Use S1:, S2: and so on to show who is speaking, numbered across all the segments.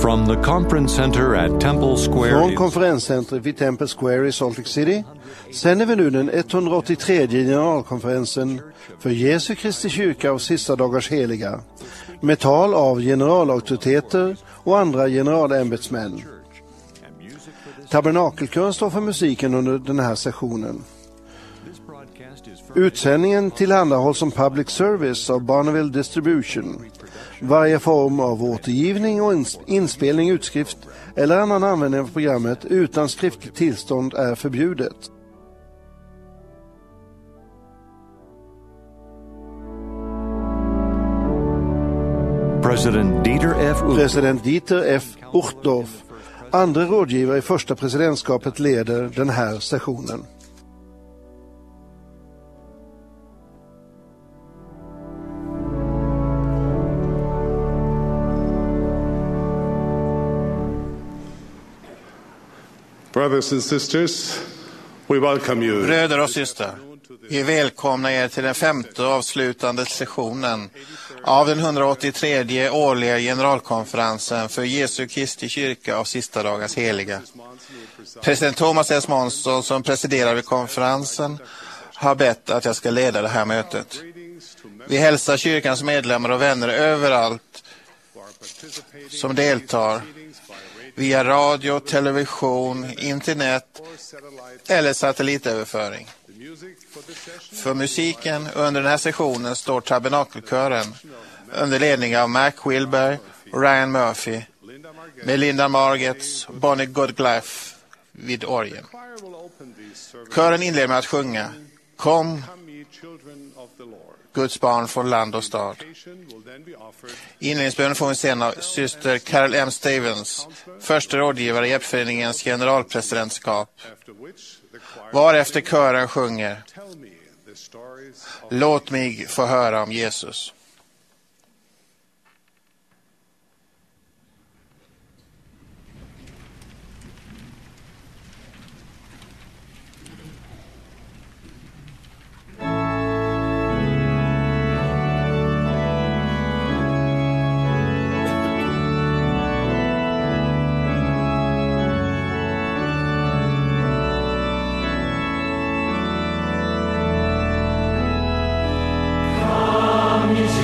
S1: From the conference center at Temple Square.
S2: Från konferenscentret vid Temple Square i Salt Lake City sänder vi nu den 183 generalkonferensen för Jesu Kristi kyrka av sista dagars heliga, med tal av generalauktoriteter och andra generalämbetsmän. Tabernakelkören står för musiken under den här sessionen. Utsändningen tillhandahålls som public service av Bonneville Distribution. Varje form av återgivning och inspelning, utskrift eller annan användning av programmet utan skriftligt tillstånd är förbjudet. President Dieter F. Uchtdorf, andra rådgivare i första presidentskapet, leder den här sessionen.
S3: Brothers and sisters, we welcome you.
S4: Bröder och systrar, vi välkomnar er till den femte avslutande sessionen av den 183 årliga generalkonferensen för Jesu Kristi kyrka av sista dagars heliga. President Thomas S. Monson, som presiderar vid konferensen, har bett att jag ska leda det här mötet. Vi hälsar kyrkans medlemmar och vänner överallt som deltar via radio, television, internet eller satellitöverföring. För musiken under den här sessionen står Tabernakelkören under ledning av Mac Wilber och Ryan Murphy med Linda Margetts och Bonnie Goodglaff vid orgeln. Kören inleder med att sjunga Kom, Guds barn från land och stad. Inledningsbönen får vi sen av syster Carol M. Stevens, första rådgivare i Hjälpföreningens generalpresidentskap. Varefter kören sjunger Låt mig få höra om Jesus.
S5: Come,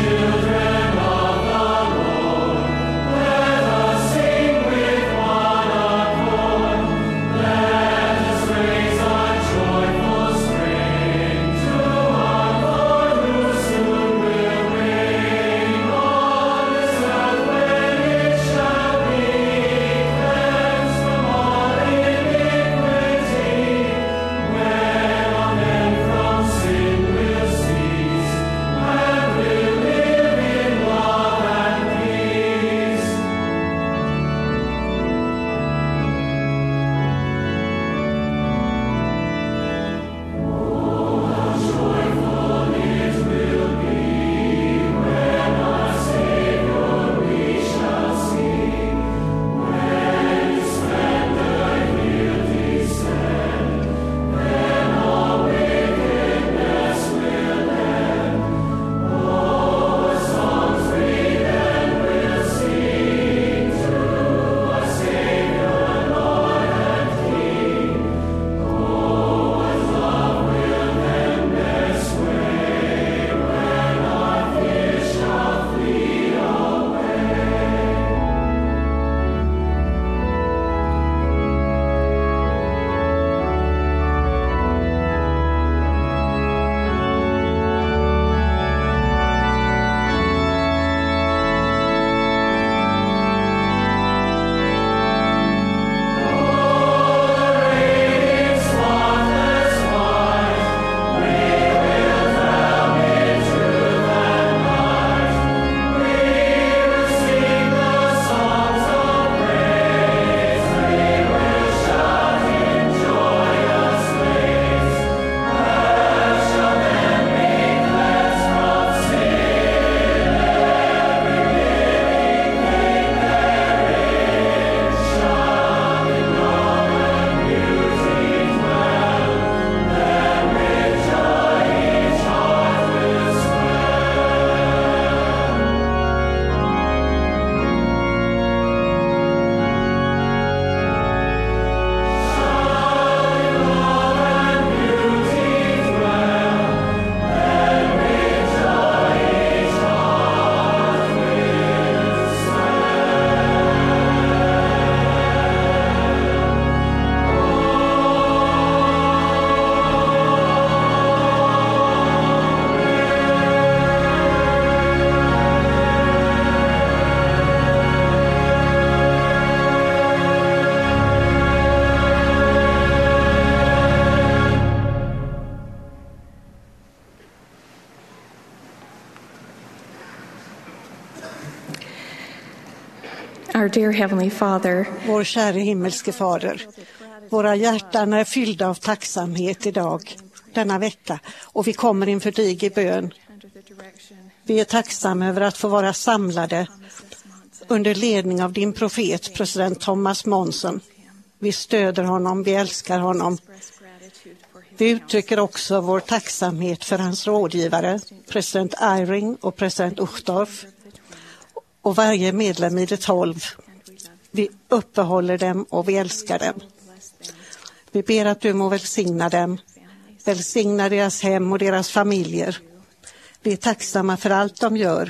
S5: Our dear Heavenly Father,
S6: vår kära himmelske Fader, våra hjärtan är fyllda av tacksamhet idag, denna vecka, och vi kommer inför dig i bön. Vi är tacksamma över att få vara samlade under ledning av din profet, president Thomas Monson. Vi stöder honom, vi älskar honom. Vi uttrycker också vår tacksamhet för hans rådgivare, president Eyring och president Uchtdorf, och varje medlem i det 12. Vi uppehåller dem och vi älskar dem. Vi ber att du må välsigna dem, välsigna deras hem och deras familjer. Vi är tacksamma för allt de gör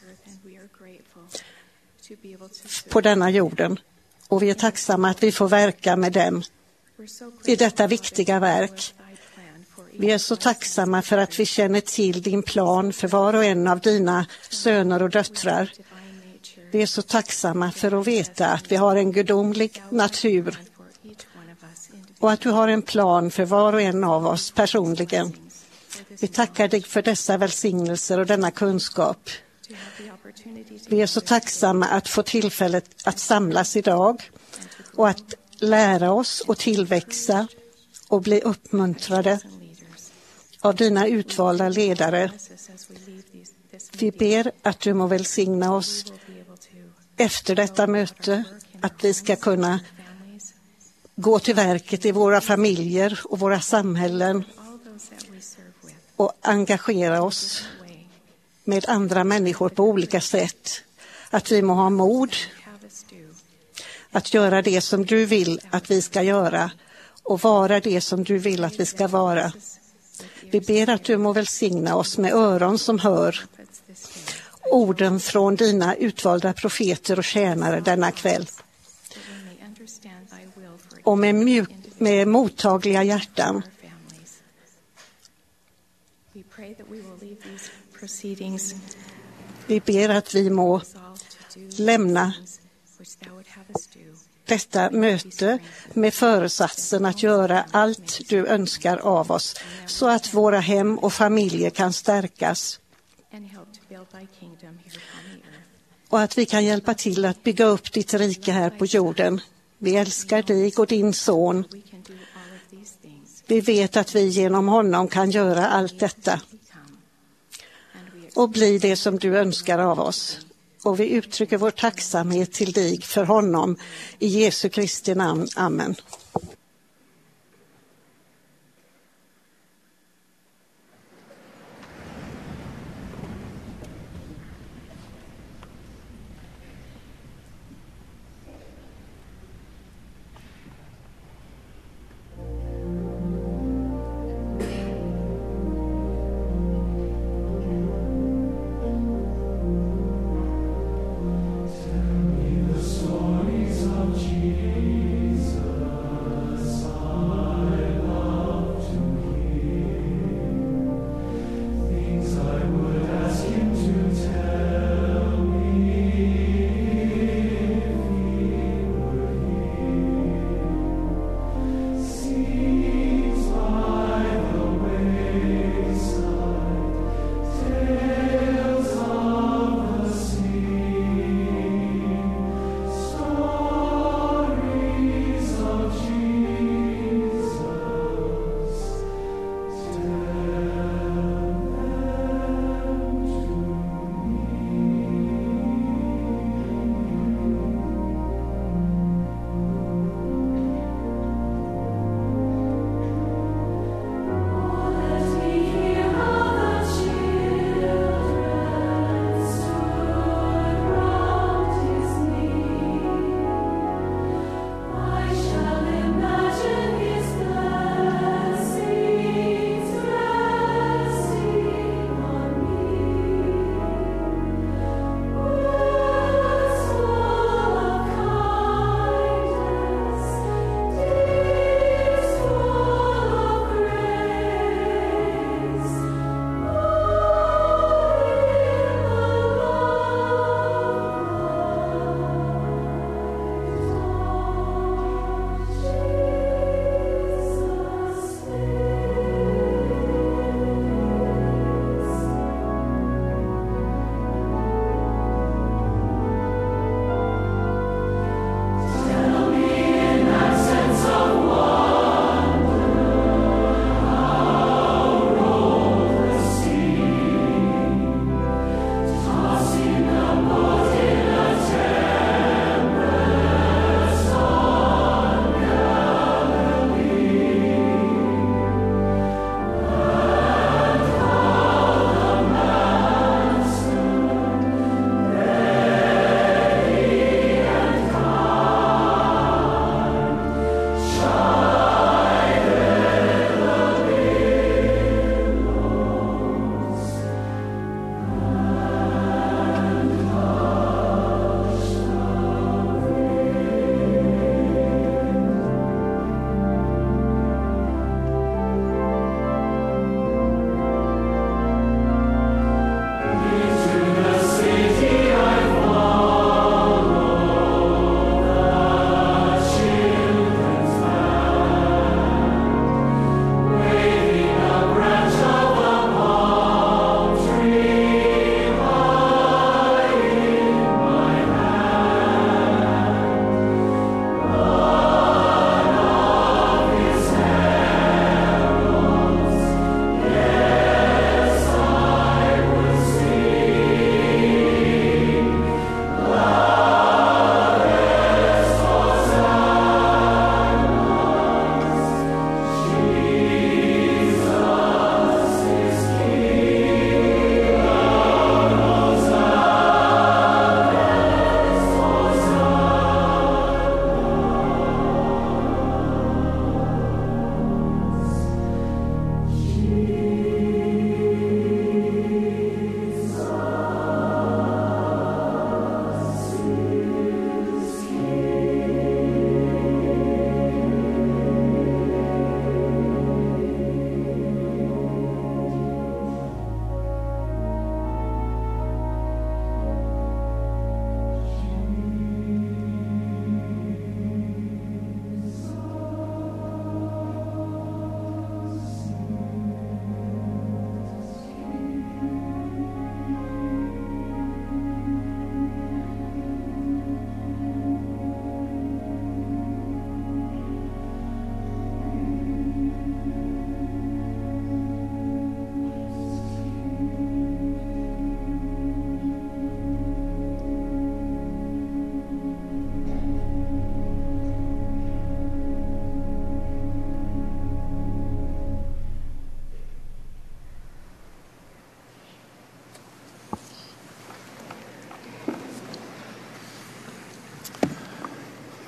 S6: på denna jorden, och vi är tacksamma att vi får verka med dem i detta viktiga verk. Vi är så tacksamma för att vi känner till din plan för var och en av dina söner och döttrar. Vi är så tacksamma för att veta att vi har en gudomlig natur och att du har en plan för var och en av oss personligen. Vi tackar dig för dessa välsignelser och denna kunskap. Vi är så tacksamma att få tillfället att samlas idag och att lära oss och tillväxa och bli uppmuntrade av dina utvalda ledare. Vi ber att du må välsigna oss efter detta möte, att vi ska kunna gå till verket i våra familjer och våra samhällen och engagera oss med andra människor på olika sätt. Att vi må ha mod att göra det som du vill att vi ska göra och vara det som du vill att vi ska vara. Vi ber att du må välsigna oss med öron som hör orden från dina utvalda profeter och tjänare denna kväll. Och med mottagliga hjärtan. Vi ber att vi må lämna detta möte med föresatsen att göra allt du önskar av oss, så att våra hem och familjer kan stärkas och att vi kan hjälpa till att bygga upp ditt rike här på jorden. Vi älskar dig och din son. Vi vet att vi genom honom kan göra allt detta och bli det som du önskar av oss. Och vi uttrycker vår tacksamhet till dig för honom i Jesu Kristi namn. Amen.
S7: Stories of Jesus.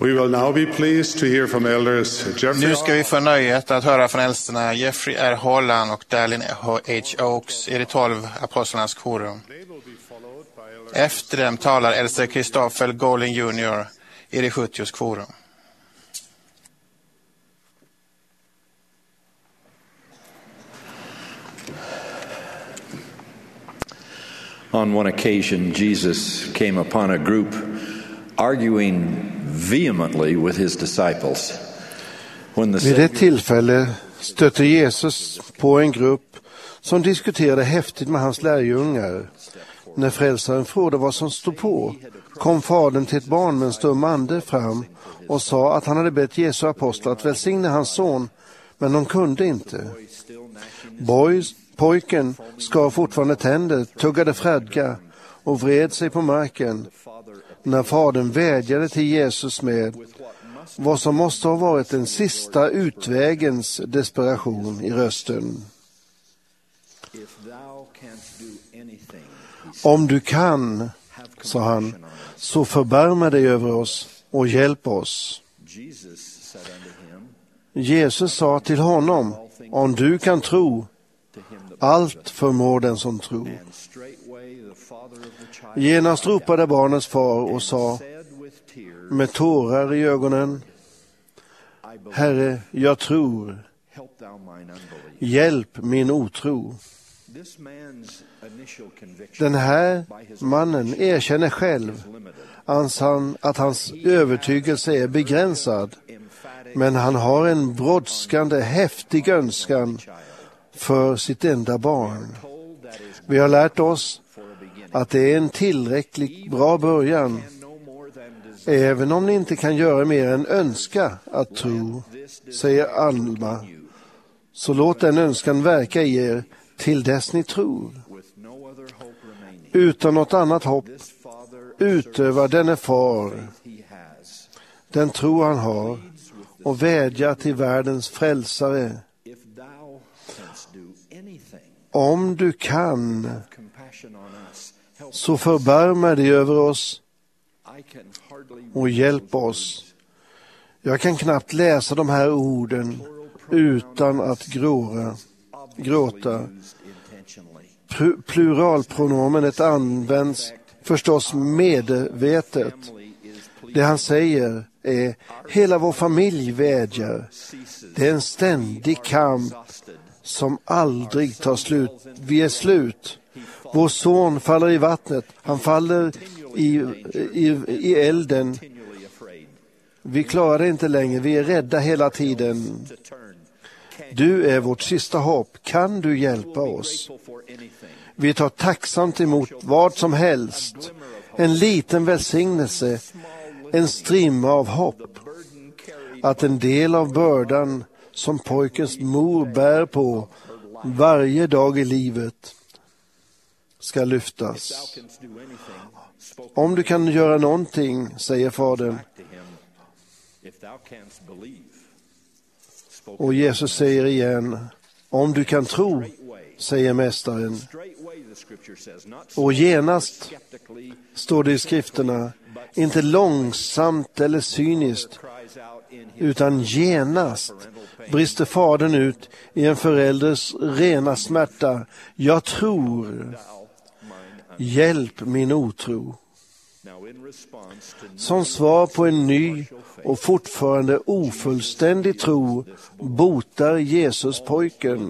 S3: We will now be pleased to hear from elders Jeffrey.
S4: Nu ska vi få nöjet att höra från äldsterna Jeffrey R. Holland och Dallin H. Oaks i de 12 apostlarnas korum. Efter dem talar äldste Christopher Golding Jr. i de 70 korum.
S5: On one occasion, Jesus came upon a group arguing vehemently with his disciples.
S2: Vid ett tillfälle stötte Jesus på en grupp som diskuterade häftigt med hans lärjungar. När frälsaren frågade vad som stod på, kom fadern till ett barn med en stum ande fram och sa att han hade bett Jesu apostlar att välsigna hans son, men de kunde inte. Pojken skar fortfarande tänder, tuggade fradga och vred sig på marken när fadern vädjade till Jesus med vad som måste ha varit den sista utvägens desperation i rösten. Om du kan, sa han, så förbarma dig över oss och hjälp oss. Jesus sa till honom, om du kan tro, allt förmår den som tror. Genast ropade barnets far och sa med tårar i ögonen, Herre, jag tror, hjälp min otro. Den här mannen erkänner själv att hans övertygelse är begränsad, men han har en brådskande, häftig önskan för sitt enda barn. Vi har lärt oss att det är en tillräckligt bra början, även om ni inte kan göra mer än önska att tro, säger Alma. Så låt den önskan verka i er till dess ni tror. Utan något annat hopp utövar denne far den tro han har och vädjar till världens frälsare. Om du kan, så förbarma dig över oss och hjälp oss. Jag kan knappt läsa de här orden utan att gråta. Pluralpronomenet används förstås medvetet. Det han säger är hela vår familj vädjar. Det är en ständig kamp som aldrig tar slut. Vi är slut. Vår son faller i vattnet. Han faller i elden. Vi klarar det inte längre. Vi är rädda hela tiden. Du är vårt sista hopp. Kan du hjälpa oss? Vi tar tacksamt emot vad som helst. En liten välsignelse. En strimma av hopp. Att en del av bördan som pojkens mor bär på varje dag i livet ska lyftas. Om du kan göra någonting, säger fadern. Och Jesus säger igen, om du kan tro, säger mästaren. Och genast, står det i skrifterna, inte långsamt eller cyniskt, utan genast brister fadern ut i en förälders rena smärta. Jag tror, hjälp min otro. Som svar på en ny och fortfarande ofullständig tro botar Jesus pojken.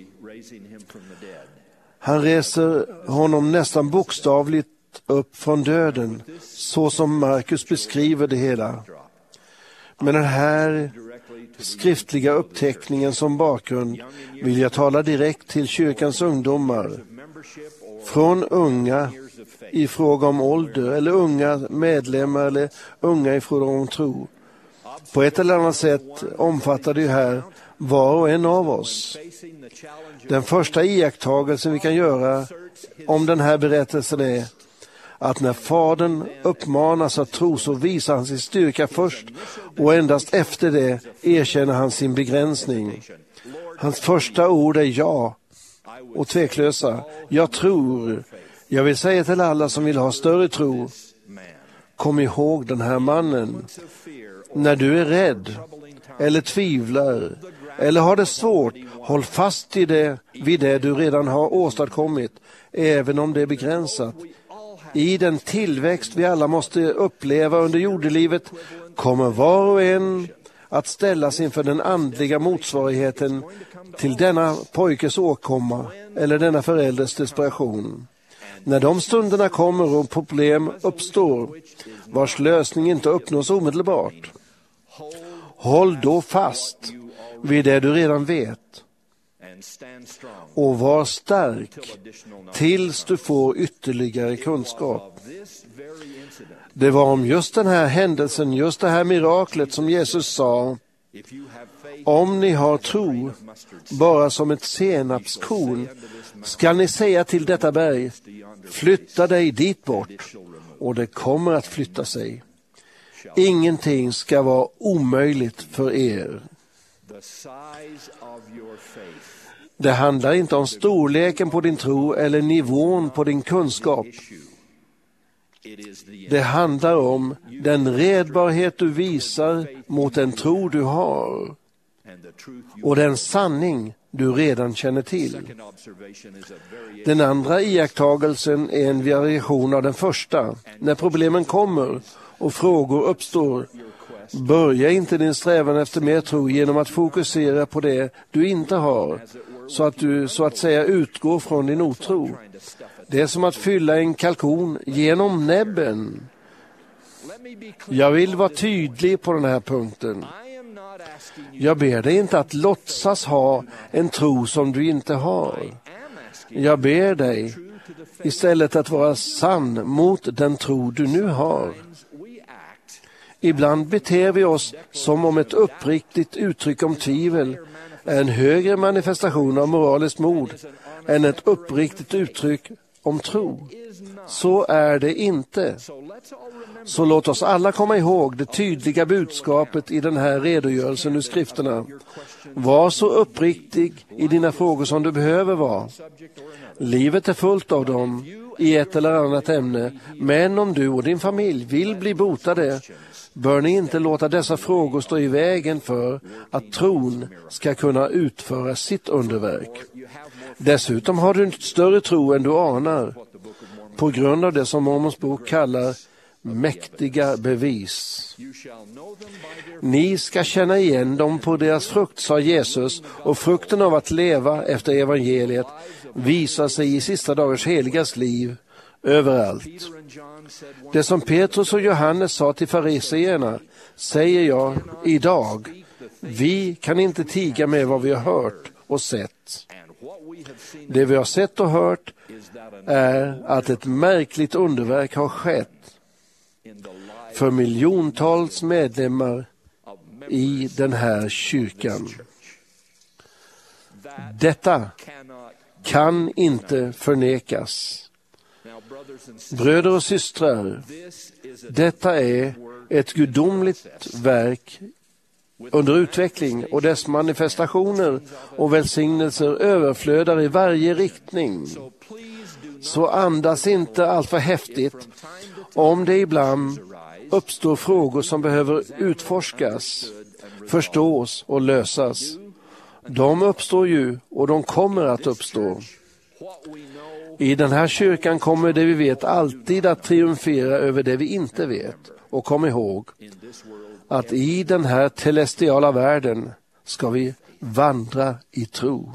S2: Han reser honom nästan bokstavligt upp från döden, så som Markus beskriver det hela. Men den här skriftliga uppteckningen som bakgrund vill jag tala direkt till kyrkans ungdomar. Från unga i fråga om ålder eller unga medlemmar eller unga i fråga om tro. På ett eller annat sätt omfattar det här var och en av oss. Den första iakttagelsen vi kan göra om den här berättelsen är att när fadern uppmanas att tro så visar han sin styrka först och endast efter det erkänner han sin begränsning. Hans första ord är ja och tveklösa. Jag tror. Jag vill säga till alla som vill ha större tro, kom ihåg den här mannen När du är rädd eller tvivlar eller har det svårt, håll fast vid det du redan har åstadkommit, även om det är begränsat. I den tillväxt vi alla måste uppleva under jordelivet kommer var och en att ställas inför den andliga motsvarigheten till denna pojkes åkomma eller denna förälders desperation. När de stunderna kommer och problem uppstår, vars lösning inte uppnås omedelbart, håll då fast vid det du redan vet och var stark tills du får ytterligare kunskap. Det var om just den här händelsen, just det här miraklet som Jesus sa: om ni har tro bara som ett senapskorn, ska ni säga till detta berg, flytta dig dit bort, och det kommer att flytta sig. Ingenting ska vara omöjligt för er. Det handlar inte om storleken på din tro eller nivån på din kunskap. Det handlar om den redbarhet du visar mot den tro du har och den sanning du redan känner till. Den andra iakttagelsen är en variation av den första. När problemen kommer och frågor uppstår, börja inte din strävan efter mer tro genom att fokusera på det du inte har, så att du så att säga utgår från din otro. Det är som att fylla en kalkon genom näbben. Jag vill vara tydlig på den här punkten. Jag ber dig inte att låtsas ha en tro som du inte har. Jag ber dig istället att vara sann mot den tro du nu har. Ibland beter vi oss som om ett uppriktigt uttryck om tvivel är en högre manifestation av moraliskt mod än ett uppriktigt uttryck om tro. Så är det inte. Så låt oss alla komma ihåg det tydliga budskapet i den här redogörelsen ur skrifterna. Var så uppriktig i dina frågor som du behöver vara. Livet är fullt av dem i ett eller annat ämne, men om du och din familj vill bli botade, bör ni inte låta dessa frågor stå i vägen för att tron ska kunna utföra sitt underverk. Dessutom har du en större tro än du anar, på grund av det som Mormons bok kallar mäktiga bevis. Ni ska känna igen dem på deras frukt, sa Jesus, och frukten av att leva efter evangeliet visar sig i sista dagars heligas liv överallt. Det som Petrus och Johannes sa till fariseerna säger jag idag. Vi kan inte tiga med vad vi har hört och sett. Det vi har sett och hört är att ett märkligt underverk har skett för miljontals medlemmar i den här kyrkan. Detta kan inte förnekas. Bröder och systrar, detta är ett gudomligt verk under utveckling, och dess manifestationer och välsignelser överflödar i varje riktning. Så andas inte allt för häftigt om det ibland uppstår frågor som behöver utforskas, förstås och lösas. De uppstår ju, och de kommer att uppstå. I den här kyrkan kommer det vi vet alltid att triumfera över det vi inte vet. Och kom ihåg att i den här celestiala världen ska vi vandra i tro.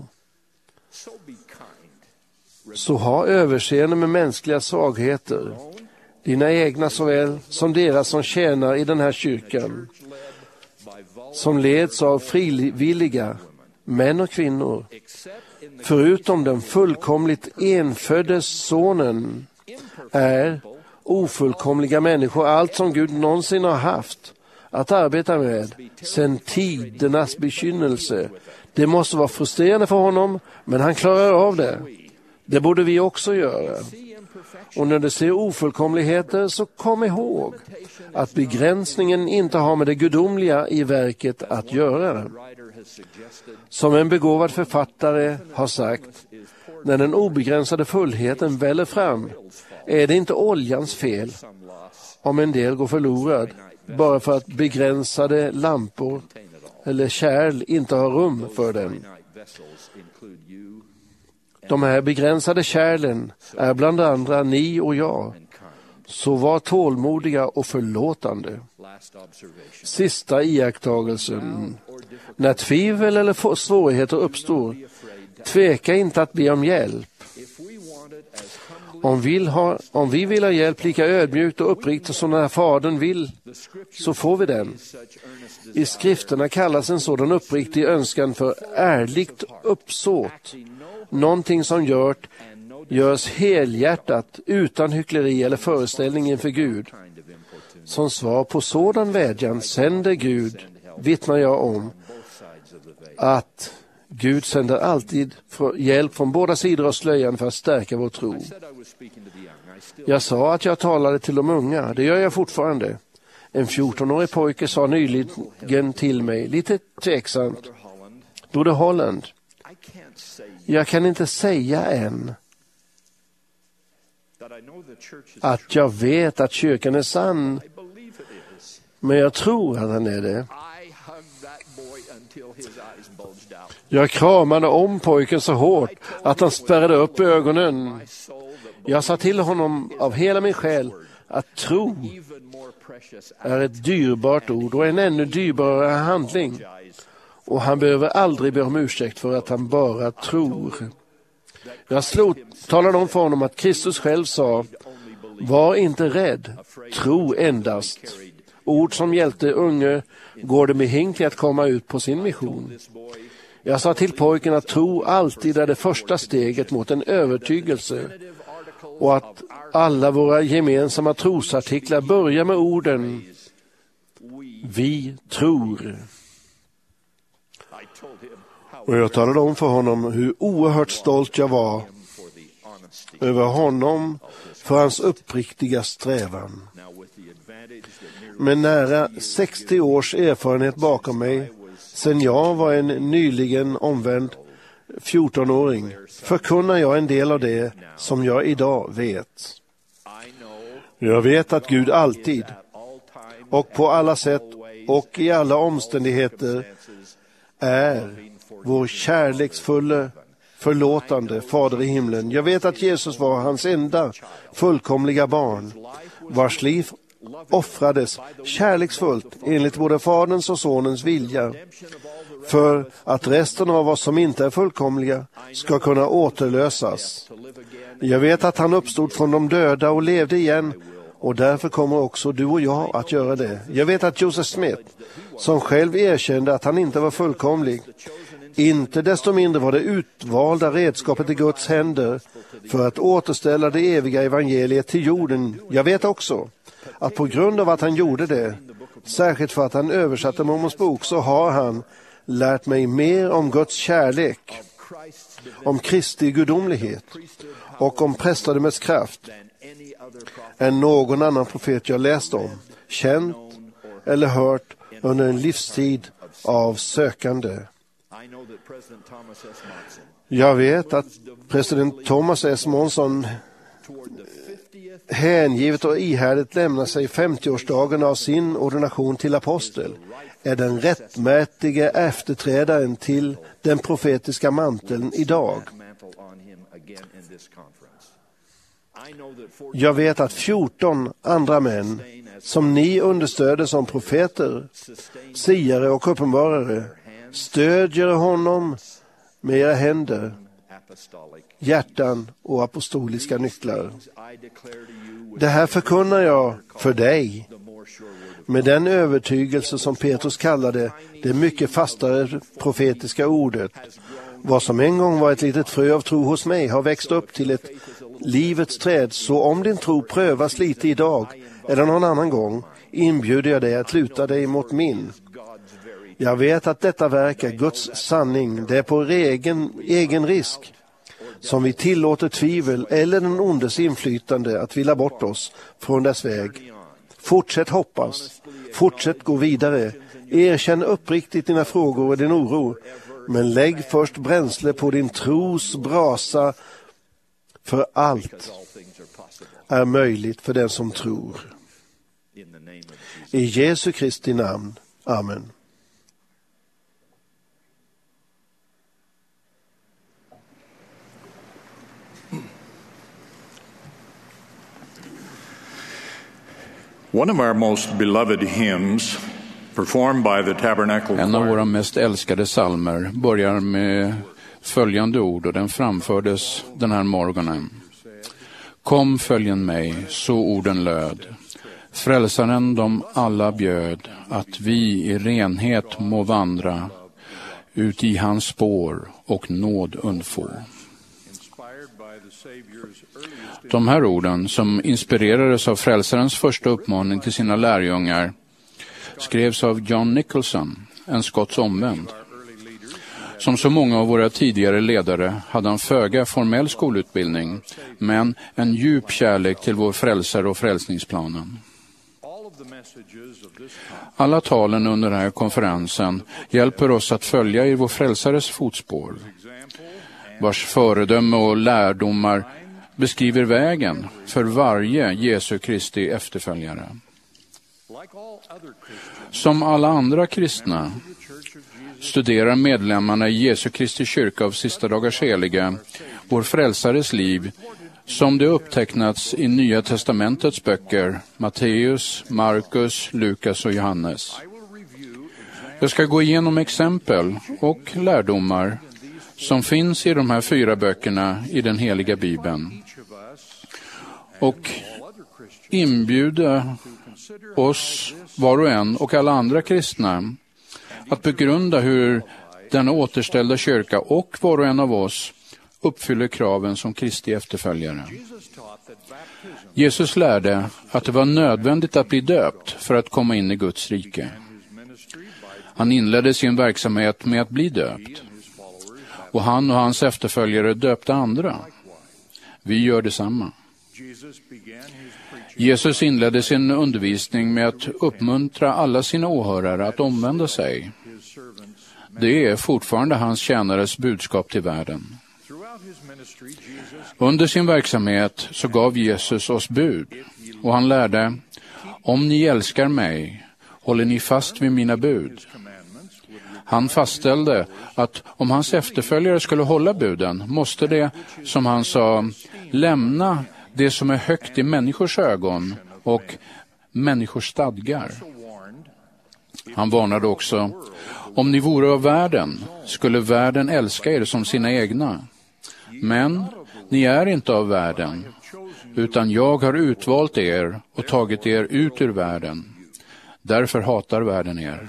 S2: Så ha överseende med mänskliga svagheter, dina egna såväl som deras som tjänar i den här kyrkan, som leds av frivilliga män och kvinnor. Förutom den fullkomligt enfödde sonen är ofullkomliga människor allt som Gud någonsin har haft att arbeta med sedan tidernas begynnelse. Det måste vara frustrerande för honom, men han klarar av det. Det borde vi också göra. Och när du ser ofullkomligheter, så kom ihåg att begränsningen inte har med det gudomliga i verket att göra. Som en begåvad författare har sagt, När den obegränsade fullheten väller fram är det inte oljans fel om en del går förlorad bara för att begränsade lampor eller kärl inte har rum för den. De här begränsade kärlen är bland andra ni och jag. Så var tålmodiga och förlåtande. Sista iakttagelsen. När tvivel eller svårigheter uppstår, tveka inte att be om hjälp. Om vi vill ha hjälp lika ödmjukt och uppriktigt som när Fadern vill, så får vi den. I skrifterna kallas en sådan uppriktig önskan för ärligt uppsåt. Någonting som görs helhjärtat, utan hyckleri eller föreställning inför Gud. Som svar på sådan vädjan sänder Gud, vittnar jag om, att Gud sänder alltid hjälp från båda sidor av slöjan för att stärka vår tro. Jag sa att jag talade till de unga, det gör jag fortfarande. En 14-årig pojke sa nyligen till mig, lite tveksamt, Broder Holland, jag kan inte säga än att jag vet att kyrkan är sann, men jag tror att han är det. Jag kramade om pojken så hårt att han spärrade upp ögonen. Jag sa till honom av hela min själ att tro är ett dyrbart ord och en ännu dyrbarare handling. Och han behöver aldrig be om ursäkt för att han bara tror. Jag talade om för honom att Kristus själv sa, var inte rädd, tro endast. Ord som hjälpte unge går det med hink till att komma ut på sin mission. Jag sa till pojken att tro alltid är det första steget mot en övertygelse och att alla våra gemensamma trosartiklar börjar med orden vi tror. Och jag talade om för honom hur oerhört stolt jag var över honom för hans uppriktiga strävan. Med nära 60 års erfarenhet bakom mig, sedan jag var en nyligen omvänd 14-åring, förkunnar jag en del av det som jag idag vet. Jag vet att Gud alltid och på alla sätt och i alla omständigheter är vår kärleksfulla, förlåtande Fader i himlen. Jag vet att Jesus var hans enda fullkomliga barn, vars liv offrades kärleksfullt enligt både Faderns och Sonens vilja, för att resten av oss som inte är fullkomliga ska kunna återlösas. Jag vet att han uppstod från de döda och levde igen, och därför kommer också du och jag att göra det. Jag vet att Joseph Smith, som själv erkände att han inte var fullkomlig, inte desto mindre var det utvalda redskapet i Guds händer för att återställa det eviga evangeliet till jorden. Jag vet också att på grund av att han gjorde det, särskilt för att han översatte Mormons bok, så har han lärt mig mer om Guds kärlek, om Kristi gudomlighet och om prästadömets kraft än någon annan profet jag läst om, känt eller hört under en livstid av sökande. Jag vet att president Thomas S. Monson hängivet och ihärdigt lämnar sig 50-årsdagen av sin ordination till apostel, är den rättmätige efterträdaren till den profetiska manteln idag. Jag vet att 14 andra män som ni understöder som profeter, siare och uppenbarare stödjer honom med era händer, hjärtan och apostoliska nycklar. Det här förkunnar jag för dig med den övertygelse som Petrus kallade det mycket fastare profetiska ordet. Vad som en gång var ett litet frö av tro hos mig har växt upp till ett livets träd, så om din tro prövas lite idag eller någon annan gång, inbjuder jag dig att luta dig mot min. Jag vet att detta verk är Guds sanning, det är på egen risk som vi tillåter tvivel eller den ondes inflytande att villa bort oss från dess väg. Fortsätt hoppas, fortsätt gå vidare, erkänn uppriktigt dina frågor och din oro. Men lägg först bränsle på din tros brasa, för allt är möjligt för den som tror. I Jesu Kristi namn. Amen.
S7: One of our most beloved hymns, performed by the Tabernacle
S8: En av våra
S7: Choir,
S8: mest älskade psalmer börjar med följande ord, och den framfördes den här morgonen. Kom, följen mig, så orden löd. Frälsaren de alla bjöd, att vi i renhet må vandra, ut i hans spår och nåd undfå. De här orden, som inspirerades av frälsarens första uppmaning till sina lärjungar, skrevs av John Nicholson, en Skotts omvänd. Som så många av våra tidigare ledare hade han föga formell skolutbildning, men en djup kärlek till vår frälsare och frälsningsplanen. Alla talen under den här konferensen hjälper oss att följa i vår frälsares fotspår, vars föredöme och lärdomar beskriver vägen för varje Jesu Kristi efterföljare. Som alla andra kristna studerar medlemmarna i Jesu Kristi kyrka av sista dagars heliga vår frälsares liv, som det upptecknats i Nya testamentets böcker Matteus, Markus, Lukas och Johannes. Jag ska gå igenom exempel och lärdomar som finns i de här 4 böckerna i den heliga Bibeln, och inbjuda oss, var och en och alla andra kristna, att begrunda hur denna återställda kyrka och var och en av oss uppfyller kraven som Kristi efterföljare. Jesus lärde att det var nödvändigt att bli döpt för att komma in i Guds rike. Han inledde sin verksamhet med att bli döpt, och han och hans efterföljare döpte andra. Vi gör detsamma. Jesus inledde sin undervisning med att uppmuntra alla sina åhörare att omvända sig. Det är fortfarande hans tjänares budskap till världen. Under sin verksamhet så gav Jesus oss bud, och han lärde: om ni älskar mig, håller ni fast vid mina bud. Han fastställde att om hans efterföljare skulle hålla buden, måste det, som han sa, lämna det som är högt i människors ögon och människors stadgar. Han varnade också: om ni vore av världen, skulle världen älska er som sina egna. Men ni är inte av världen, utan jag har utvalt er och tagit er ut ur världen. Därför hatar världen er.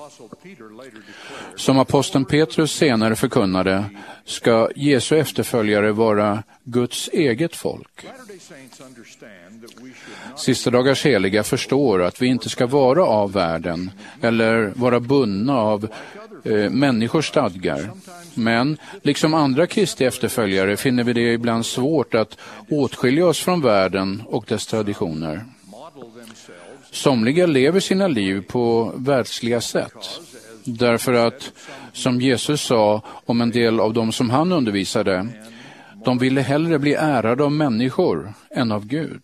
S8: Som aposteln Petrus senare förkunnade, ska Jesu efterföljare vara Guds eget folk. Sista dagars heliga förstår att vi inte ska vara av världen eller vara bundna av människors stadgar. Men liksom andra Kristi efterföljare finner vi det ibland svårt att åtskilja oss från världen och dess traditioner. Somliga lever sina liv på världsliga sätt, därför att, som Jesus sa om en del av dem som han undervisade, de ville hellre bli ärade av människor än av Gud.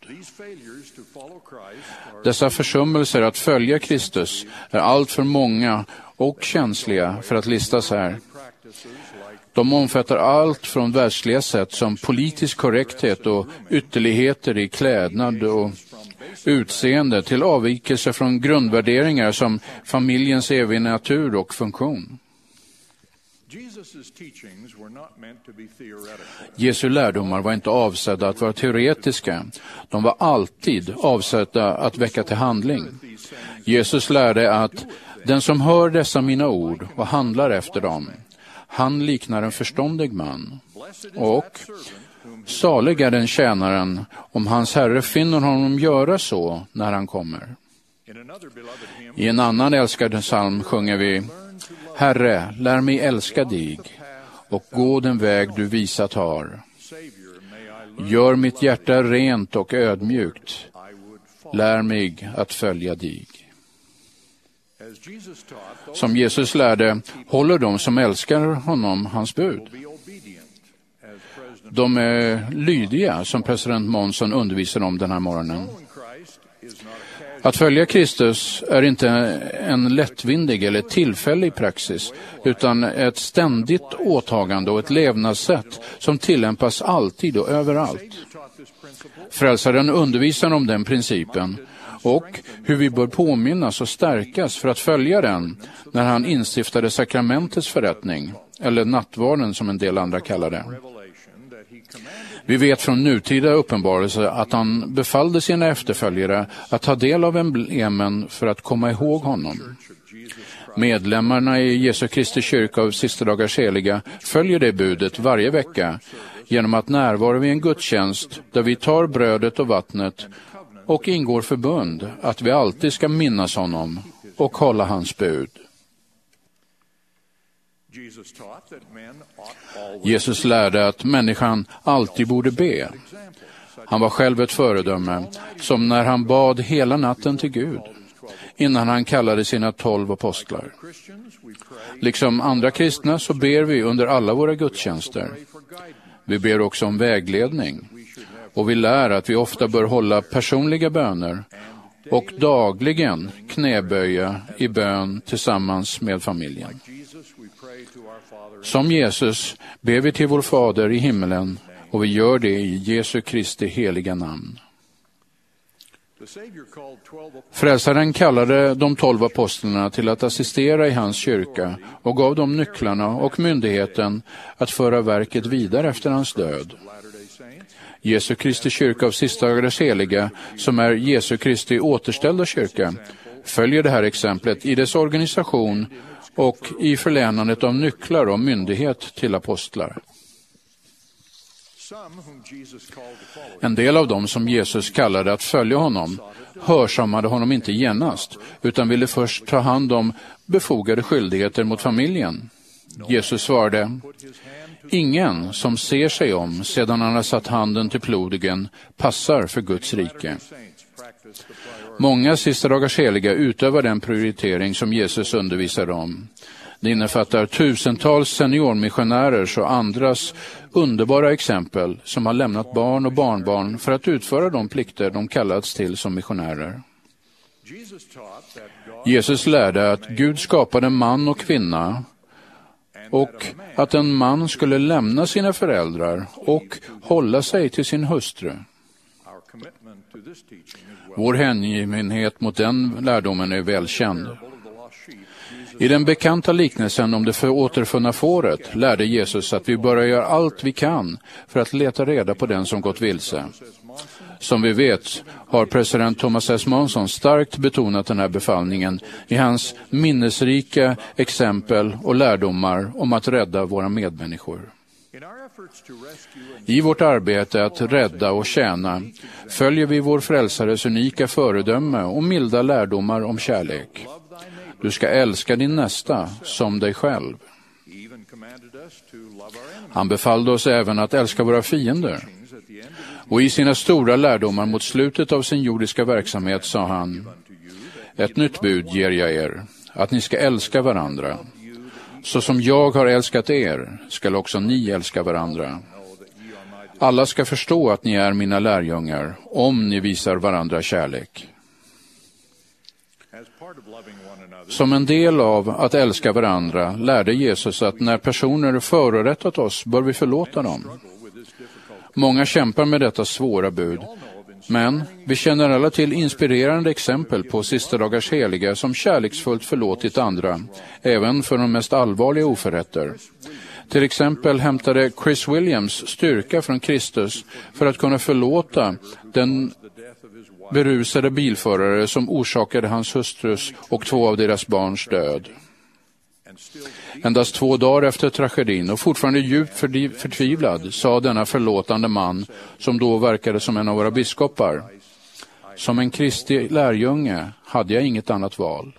S8: Dessa försummelser att följa Kristus är allt för många och känsliga för att listas här. De omfattar allt från världsliga sätt som politisk korrekthet och ytterligheter i klädnad och utseende till avvikelser från grundvärderingar som familjens eviga natur och funktion. Jesu lärdomar var inte avsedda att vara teoretiska. De var alltid avsedda att väcka till handling. Jesus lärde att den som hör dessa mina ord och handlar efter dem, han liknar en förståndig man. Och salig är den tjänaren om hans herre finner honom göra så när han kommer. I en annan älskad psalm sjunger vi: Herre, lär mig älska dig och gå den väg du visat har. Gör mitt hjärta rent och ödmjukt. Lär mig att följa dig. Som Jesus lärde håller de som älskar honom hans bud. De är lydiga, som president Monson undervisar om den här morgonen. Att följa Kristus är inte en lättvindig eller tillfällig praxis, utan ett ständigt åtagande och ett levnadssätt som tillämpas alltid och överallt. Frälsaren undervisar om den principen och hur vi bör påminnas och stärkas för att följa den när han instiftade sakramentets förrättning, eller nattvarden som en del andra kallar det. Vi vet från nutida uppenbarelse att han befallde sina efterföljare att ta del av emblemen för att komma ihåg honom. Medlemmarna i Jesu Kristi kyrka av sista dagars heliga följer det budet varje vecka genom att närvara vid en gudstjänst där vi tar brödet och vattnet och ingår förbund att vi alltid ska minnas honom och hålla hans bud. Jesus lärde att människan alltid borde be. Han var själv ett föredöme, som när han bad hela natten till Gud, innan han kallade sina 12 apostlar. Liksom andra kristna så ber vi under alla våra gudstjänster. Vi ber också om vägledning, och vi lär att vi ofta bör hålla personliga böner och dagligen knäböja i bön tillsammans med familjen. Som Jesus ber vi till vår Fader i himmelen, och vi gör det i Jesu Kristi heliga namn. Frälsaren kallade de 12 apostlarna till att assistera i hans kyrka och gav dem nycklarna och myndigheten att föra verket vidare efter hans död. Jesu Kristi kyrka av sista dagars heliga, som är Jesu Kristi återställda kyrka, följer det här exemplet i dess organisation och i förlänandet av nycklar och myndighet till apostlar. En del av dem som Jesus kallade att följa honom hörsammade honom inte genast, utan ville först ta hand om befogade skyldigheter mot familjen. Jesus svarade: ingen som ser sig om sedan han har satt handen till plodigen passar för Guds rike. Många sista dagars heliga utövar den prioritering som Jesus undervisade om. Det innefattar tusentals seniormissionärers och andras underbara exempel som har lämnat barn och barnbarn för att utföra de plikter de kallats till som missionärer. Jesus lärde att Gud skapade man och kvinna och att en man skulle lämna sina föräldrar och hålla sig till sin hustru. Vår hängivenhet mot den lärdomen är välkänd. I den bekanta liknelsen om det återfunna fåret lärde Jesus att vi bör göra allt vi kan för att leta reda på den som gått vilse. Som vi vet har president Thomas S. Monson starkt betonat den här befallningen i hans minnesrika exempel och lärdomar om att rädda våra medmänniskor. I vårt arbete att rädda och tjäna följer vi vår frälsares unika föredöme och milda lärdomar om kärlek. Du ska älska din nästa som dig själv. Han befallde oss även att älska våra fiender. Och i sina stora lärdomar mot slutet av sin jordiska verksamhet sa han: ett nytt bud ger jag er, att ni ska älska varandra. Så som jag har älskat er ska också ni älska varandra. Alla ska förstå att ni är mina lärjungar om ni visar varandra kärlek. Som en del av att älska varandra lärde Jesus att när personer förorättat oss bör vi förlåta dem. Många kämpar med detta svåra bud, men vi känner alla till inspirerande exempel på sista dagars heliga som kärleksfullt förlåtit andra, även för de mest allvarliga oförrätter. Till exempel hämtade Chris Williams styrka från Kristus för att kunna förlåta den berusade bilförare som orsakade hans hustrus och 2 av deras barns död. Endast 2 dagar efter tragedin och fortfarande djupt förtvivlad sa denna förlåtande man, som då verkade som en av våra biskopar: som en Kristi lärjunge hade jag inget annat val.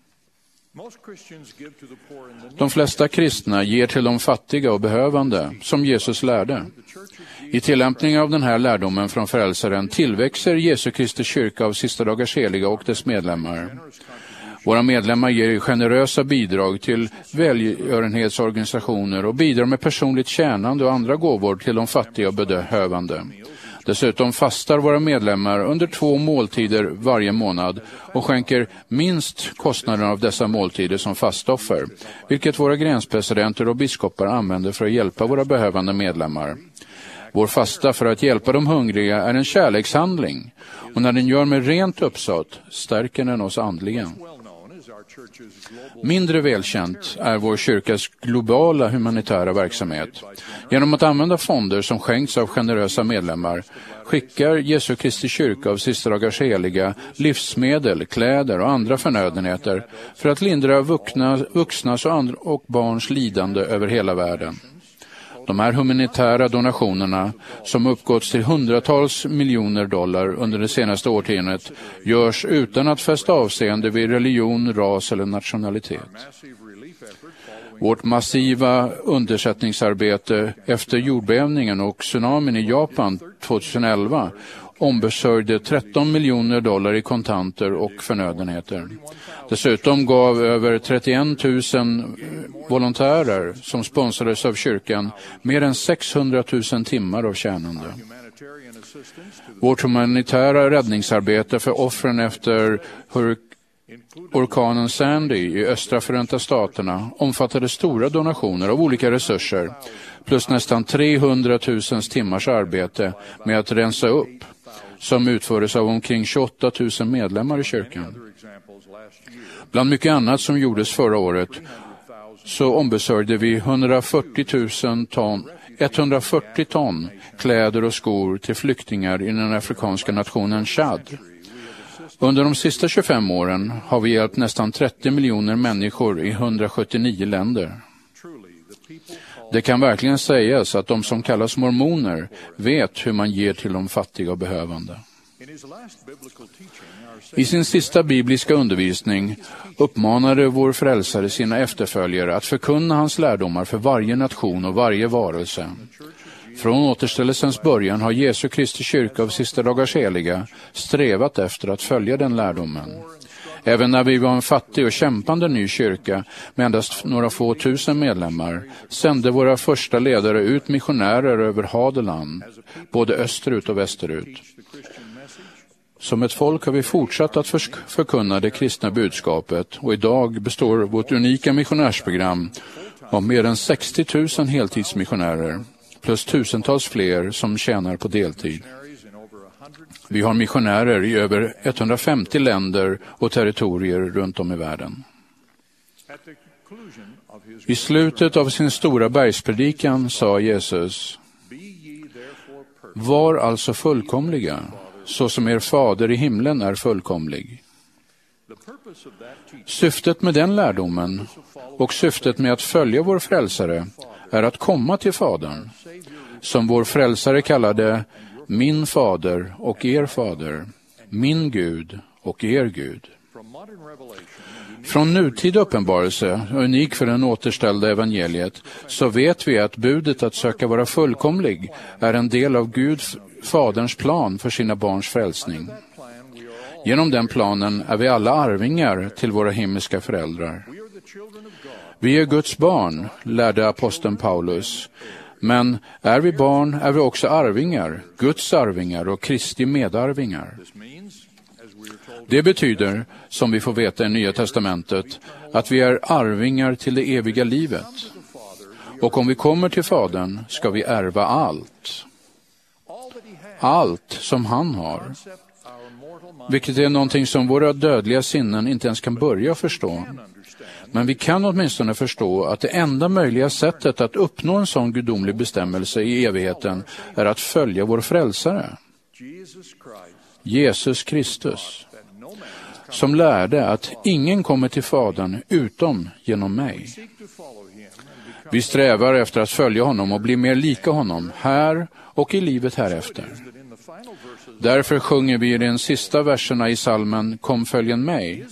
S8: De flesta kristna ger till de fattiga och behövande, som Jesus lärde. I tillämpning av den här lärdomen från frälsaren tillväxer Jesu Kristi kyrka av sista dagars heliga och dess medlemmar. Våra medlemmar ger generösa bidrag till välgörenhetsorganisationer och bidrar med personligt tjänande och andra gåvor till de fattiga och behövande. Dessutom fastar våra medlemmar under 2 måltider varje månad och skänker minst kostnaderna av dessa måltider som fastoffer, vilket våra gränspresidenter och biskopar använder för att hjälpa våra behövande medlemmar. Vår fasta för att hjälpa de hungriga är en kärlekshandling, och när den gör med rent uppsåt stärker den oss andligen. Mindre välkänt är vår kyrkas globala humanitära verksamhet. Genom att använda fonder som skänks av generösa medlemmar skickar Jesu Kristi kyrka av sista dagars heliga livsmedel, kläder och andra förnödenheter för att lindra vuxnas och barns lidande över hela världen. De här humanitära donationerna, som uppgått till hundratals miljoner dollar under det senaste årtiondet, görs utan att fästa avseende vid religion, ras eller nationalitet. Vårt massiva undersättningsarbete efter jordbävningen och tsunamin i Japan 2011 ombesörjde 13 miljoner dollar i kontanter och förnödenheter. Dessutom gav över 31 000 volontärer som sponsrades av kyrkan mer än 600 000 timmar av tjänande. Vårt humanitära räddningsarbete för offren efter orkanen Sandy i östra Förenta Staterna omfattade stora donationer av olika resurser plus nästan 300 000 timmars arbete med att rensa upp, som utfördes av omkring 28 000 medlemmar i kyrkan. Bland mycket annat som gjordes förra året så ombesörjde vi 140 ton kläder och skor till flyktingar i den afrikanska nationen Chad. Under de sista 25 åren har vi hjälpt nästan 30 miljoner människor i 179 länder. Det kan verkligen sägas att de som kallas mormoner vet hur man ger till de fattiga och behövande. I sin sista bibliska undervisning uppmanade vår frälsare sina efterföljare att förkunna hans lärdomar för varje nation och varje varelse. Från återställelsens början har Jesu Kristi kyrka av sista dagars heliga strävat efter att följa den lärdomen. Även när vi var en fattig och kämpande ny kyrka med endast några få tusen medlemmar sände våra första ledare ut missionärer över Hadeland, både österut och västerut. Som ett folk har vi fortsatt att förkunna det kristna budskapet, och idag består vårt unika missionärsprogram av mer än 60 000 heltidsmissionärer plus tusentals fler som tjänar på deltid. Vi har missionärer i över 150 länder och territorier runt om i världen. I slutet av sin stora bergspredikan sa Jesus: var alltså fullkomliga, så som er fader i himlen är fullkomlig. Syftet med den lärdomen och syftet med att följa vår frälsare är att komma till Fadern, som vår frälsare kallade min fader och er fader, min Gud och er Gud. Från nutida uppenbarelse, unik för den återställda evangeliet, så vet vi att budet att söka vara fullkomlig är en del av Gud Faderns plan för sina barns frälsning. Genom den planen är vi alla arvingar till våra himmelska föräldrar. Vi är Guds barn, lärde aposteln Paulus. Men är vi barn är vi också arvingar, Guds arvingar och Kristi medarvingar. Det betyder, som vi får veta i Nya testamentet, att vi är arvingar till det eviga livet. Och om vi kommer till Fadern ska vi ärva allt. Allt som han har. Vilket är någonting som våra dödliga sinnen inte ens kan börja förstå. Men vi kan åtminstone förstå att det enda möjliga sättet att uppnå en sån gudomlig bestämmelse i evigheten är att följa vår frälsare, Jesus Kristus, som lärde att ingen kommer till Fadern utom genom mig. Vi strävar efter att följa honom och bli mer lika honom här och i livet härefter. Därför sjunger vi i den sista verserna i psalmen Kom följen mig.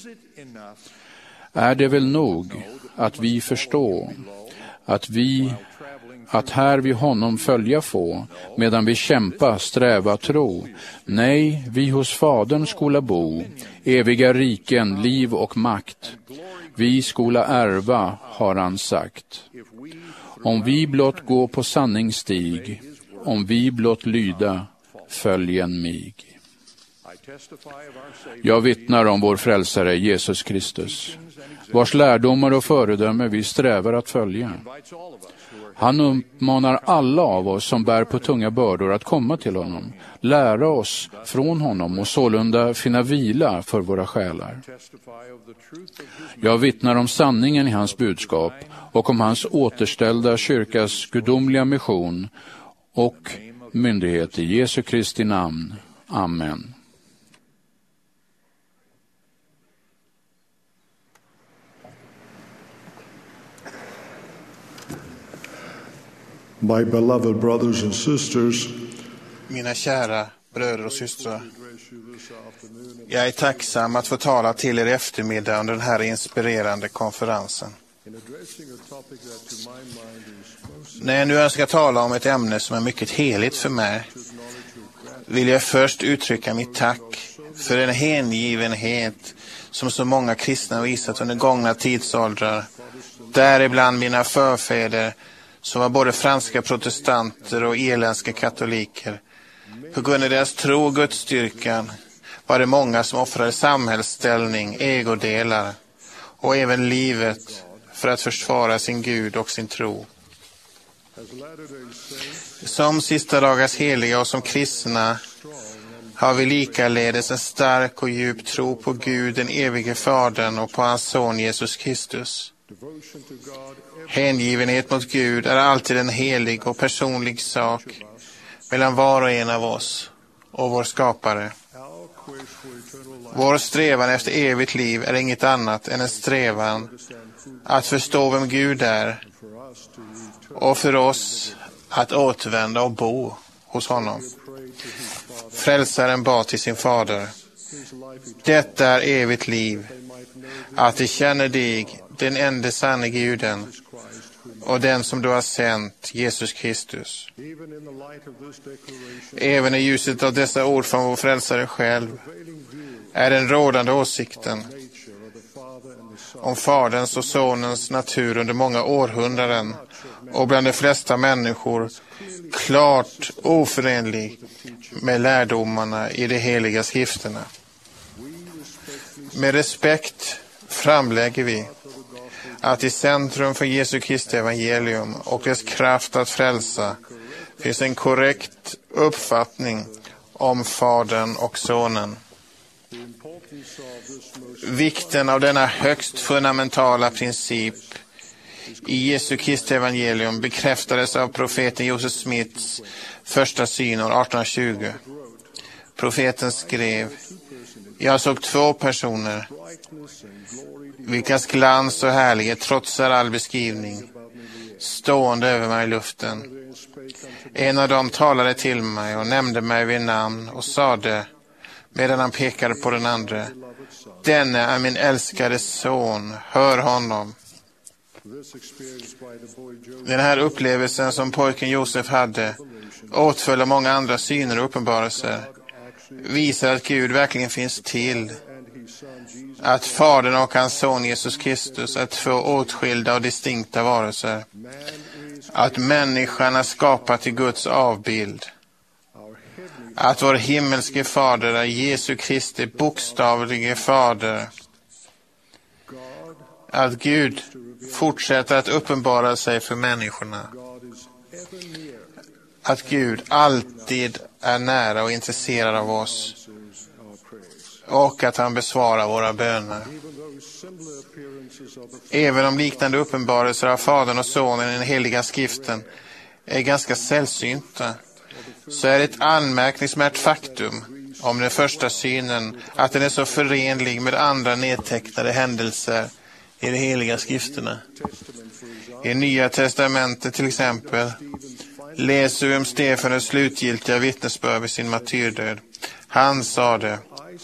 S8: Är det väl nog att vi förstår att här vid honom följa få, medan vi kämpa, sträva, tro. Nej, vi hos Fadern skola bo, eviga riken, liv och makt. Vi skola ärva, har han sagt. Om vi blott gå på sanningsstig, om vi blott lyda, följen mig. Jag vittnar om vår frälsare Jesus Kristus, vars lärdomar och föredöme vi strävar att följa. Han uppmanar alla av oss som bär på tunga bördor att komma till honom, lära oss från honom och sålunda finna vila för våra själar. Jag vittnar om sanningen i hans budskap och om hans återställda kyrkas gudomliga mission och myndighet i Jesu Kristi namn. Amen.
S3: My beloved brothers and sisters,
S4: Mina kära bröder och systrar, jag är tacksam att få tala till er i eftermiddag under den här inspirerande konferensen. När jag nu önskar tala om ett ämne som är mycket heligt för mig, vill jag först uttrycka mitt tack för den hängivenhet som så många kristna visat under gångna tidsåldrar, däribland mina förfäder som var både franska protestanter och irländska katoliker. På grund av deras tro och gudsstyrkan var det många som offrade samhällsställning, ägodelar och även livet för att försvara sin Gud och sin tro. Som sista dagars heliga och som kristna har vi likaledes en stark och djup tro på Gud, den evige Fadern, och på hans son Jesus Kristus. Hängivenhet mot Gud är alltid en helig och personlig sak mellan var och en av oss och vår skapare. Vår strävan efter evigt liv är inget annat än en strävan att förstå vem Gud är och för oss att återvända och bo hos honom. Frälsaren bad till sin fader: detta är evigt liv, att de känner dig, den enda sanne Guden, och den som du har sänt, Jesus Kristus. Även i ljuset av dessa ord från vår frälsare själv är den rådande åsikten om Faderns och Sonens natur under många århundraden och bland de flesta människor klart oförenlig med lärdomarna i de heliga skrifterna. Med respekt framlägger vi att i centrum för Jesu Kristi evangelium och dess kraft att frälsa finns en korrekt uppfattning om Fadern och Sonen. Vikten av denna högst fundamentala princip i Jesu Kristi evangelium bekräftades av profeten Joseph Smiths första syner 1820. Profeten skrev: jag såg två personer, vilkas glans och härlighet trotsar all beskrivning, stående över mig i luften. En av dem talade till mig och nämnde mig vid namn och sade, medan han pekade på den andra: denne är min älskade son, hör honom. Den här upplevelsen som pojken Josef hade, åtföljd av många andra syner och uppenbarelser, visar att Gud verkligen finns till. Att Fadern och hans son Jesus Kristus är två åtskilda och distinkta varelser. Att människan är skapad till Guds avbild. Att vår himmelske fader är Jesu Kristi bokstavlige fader. Att Gud fortsätter att uppenbara sig för människorna. Att Gud alltid är nära och intresserad av oss. Och att han besvarar våra böner. Även om liknande uppenbarelser av Fadern och Sonen i den heliga skriften är ganska sällsynta, så är det ett anmärkningsvärt faktum om den första synen att den är så förenlig med andra nedtecknade händelser i de heliga skrifterna. I Nya testamentet till exempel läser vi om Stefanus slutgiltiga vittnesbörd vid sin martyrdöd. Han sade: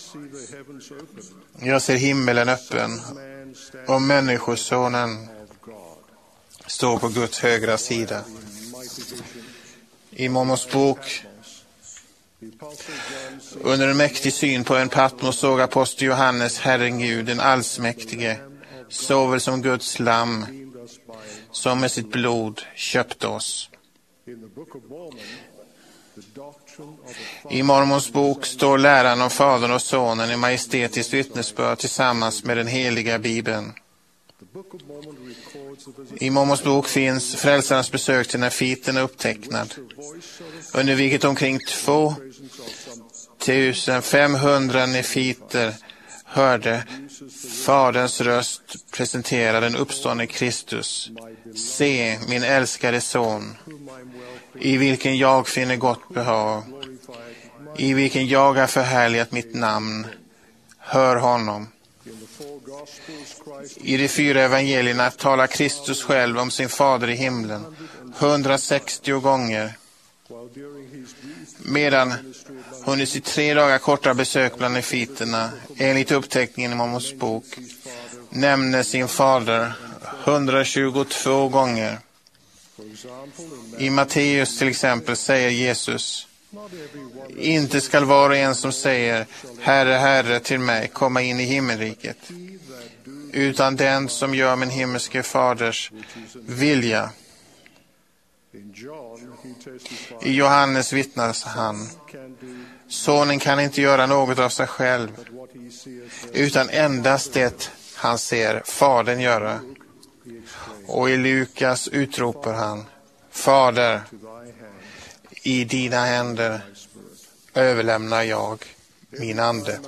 S4: jag ser himmelen öppen och människosonen står på Guds högra sida. I Mormons bok under en mäktig syn på en Patmos såg apostel Johannes Herren Gud, den allsmäktige, såväl som Guds lamm, som med sitt blod köpte oss. I Mormons bok står läran om Fadern och Sonen i majestätiskt vittnesbörd tillsammans med den heliga Bibeln. I Mormons bok finns frälsarens besök till Nefiten upptecknad, under vilket omkring 2500 nefiter hörde Faderns röst presentera den uppståndne Kristus. Se, min älskade son, i vilken jag finner gott behag, i vilken jag har förhärligat mitt namn. Hör honom. I de 4 evangelierna talar Kristus själv om sin fader i himlen 160 gånger, medan hon i sitt 3 dagar korta besök bland nefiterna, enligt uppteckningen i Mormons bok, nämner sin fader 122 gånger. I Matteus till exempel säger Jesus: inte skall var och en som säger Herre, Herre till mig komma in i himmelriket, utan den som gör min himmelske faders vilja. I Johannes vittnas han: sonen kan inte göra något av sig själv, utan endast det han ser fadern göra. Och i Lukas utropar han: Fader, i dina händer överlämnar jag min ande.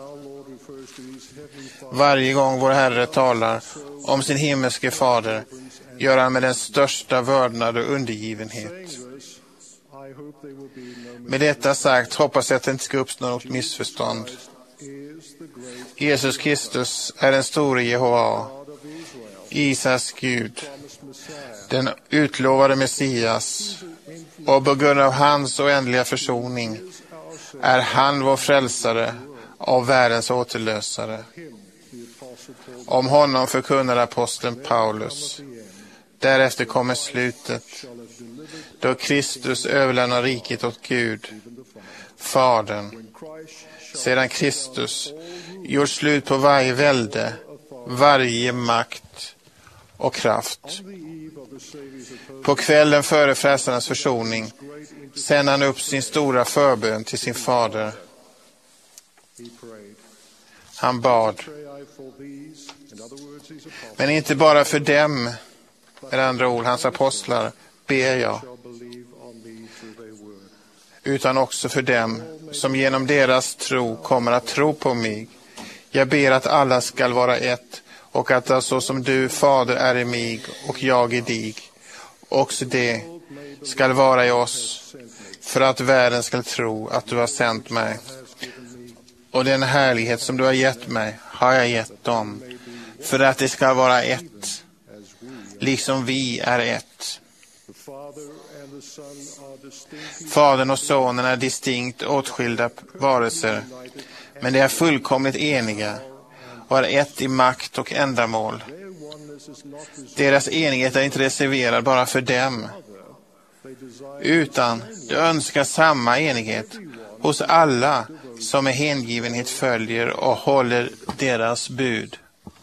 S4: Varje gång vår Herre talar om sin himmelske fader gör han med den största vördnad och undergivenhet. Med detta sagt hoppas jag att det inte ska uppstå något missförstånd. Jesus Kristus är den store Jehova, Israels Gud, den utlovade Messias, och på grund av hans oändliga försoning är han vår frälsare och världens återlösare. Om honom förkunnar aposteln Paulus: därefter kommer slutet, då Kristus överlämnar riket åt Gud, Fadern. Sedan Kristus gjort slut på varje välde, varje makt och kraft. På kvällen före frälsarnas försoning sände han upp sin stora förbön till sin fader. Han bad: men inte bara för dem, med andra ord hans apostlar, ber jag, utan också för dem som genom deras tro kommer att tro på mig. Jag ber att alla skall vara ett, och att så som du, Fader, är i mig och jag i dig, också det skall vara i oss, för att världen skall tro att du har sänt mig. Och den härlighet som du har gett mig har jag gett dem, för att det ska vara ett, liksom vi är ett. Fadern och sonen är distinkt åtskilda varelser, men de är fullkomligt eniga och är ett i makt och ändamål. Deras enighet är inte reserverad bara för dem, utan de önskar samma enighet hos alla som med hängivenhet följer och håller deras bud.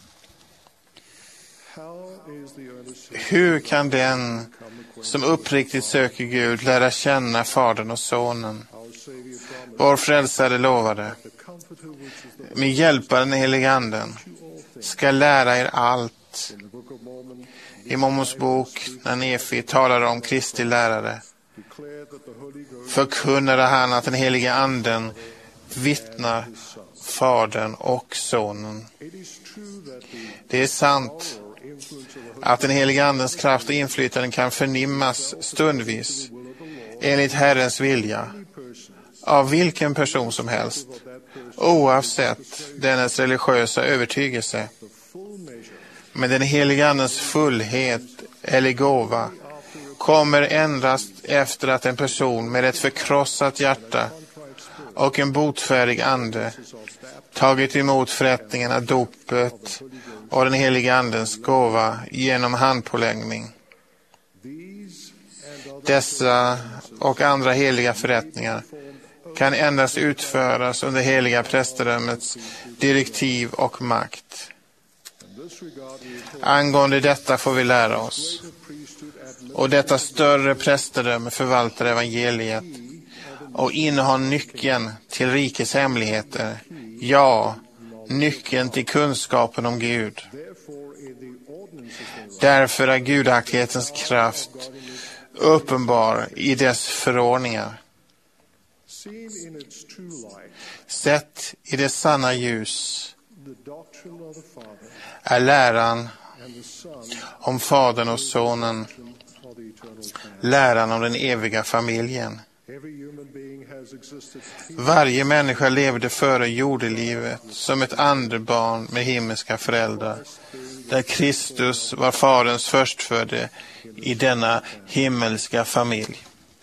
S4: Hur kan den som uppriktigt söker Gud lära känna Fadern och Sonen? Vår frälsare lovade: med hjälparen den helige anden ska lära er allt. I Mormons bok, när Nefi talar om Kristi lärare, förkunnade han att den helige anden vittnar Fadern och Sonen. Det är sant att den helige andens kraft och inflytande kan förnimmas stundvis enligt Herrens vilja av vilken person som helst, oavsett dennes religiösa övertygelse. Men den helige andens fullhet eller gåva kommer endast efter att en person med ett förkrossat hjärta och en botfärdig ande tagit emot förrättningen av dopet och den helige andens gåva genom handpåläggning. Dessa och andra heliga förrättningar kan endast utföras under heliga prästedömets direktiv och makt. Angående detta får vi lära oss. Och detta större prästedöme förvaltar evangeliet och innehar nyckeln till rikets hemligheter. Ja, nyckeln till kunskapen om Gud. Därför är gudaktighetens kraft uppenbar i dess förordningar. Sett i det sanna ljus är läran om Fadern och Sonen, läran om den eviga familjen. Varje människa levde före jordelivet som ett andebarn med himmelska föräldrar, där Kristus var Faderns förstfödde i denna himmelska familj.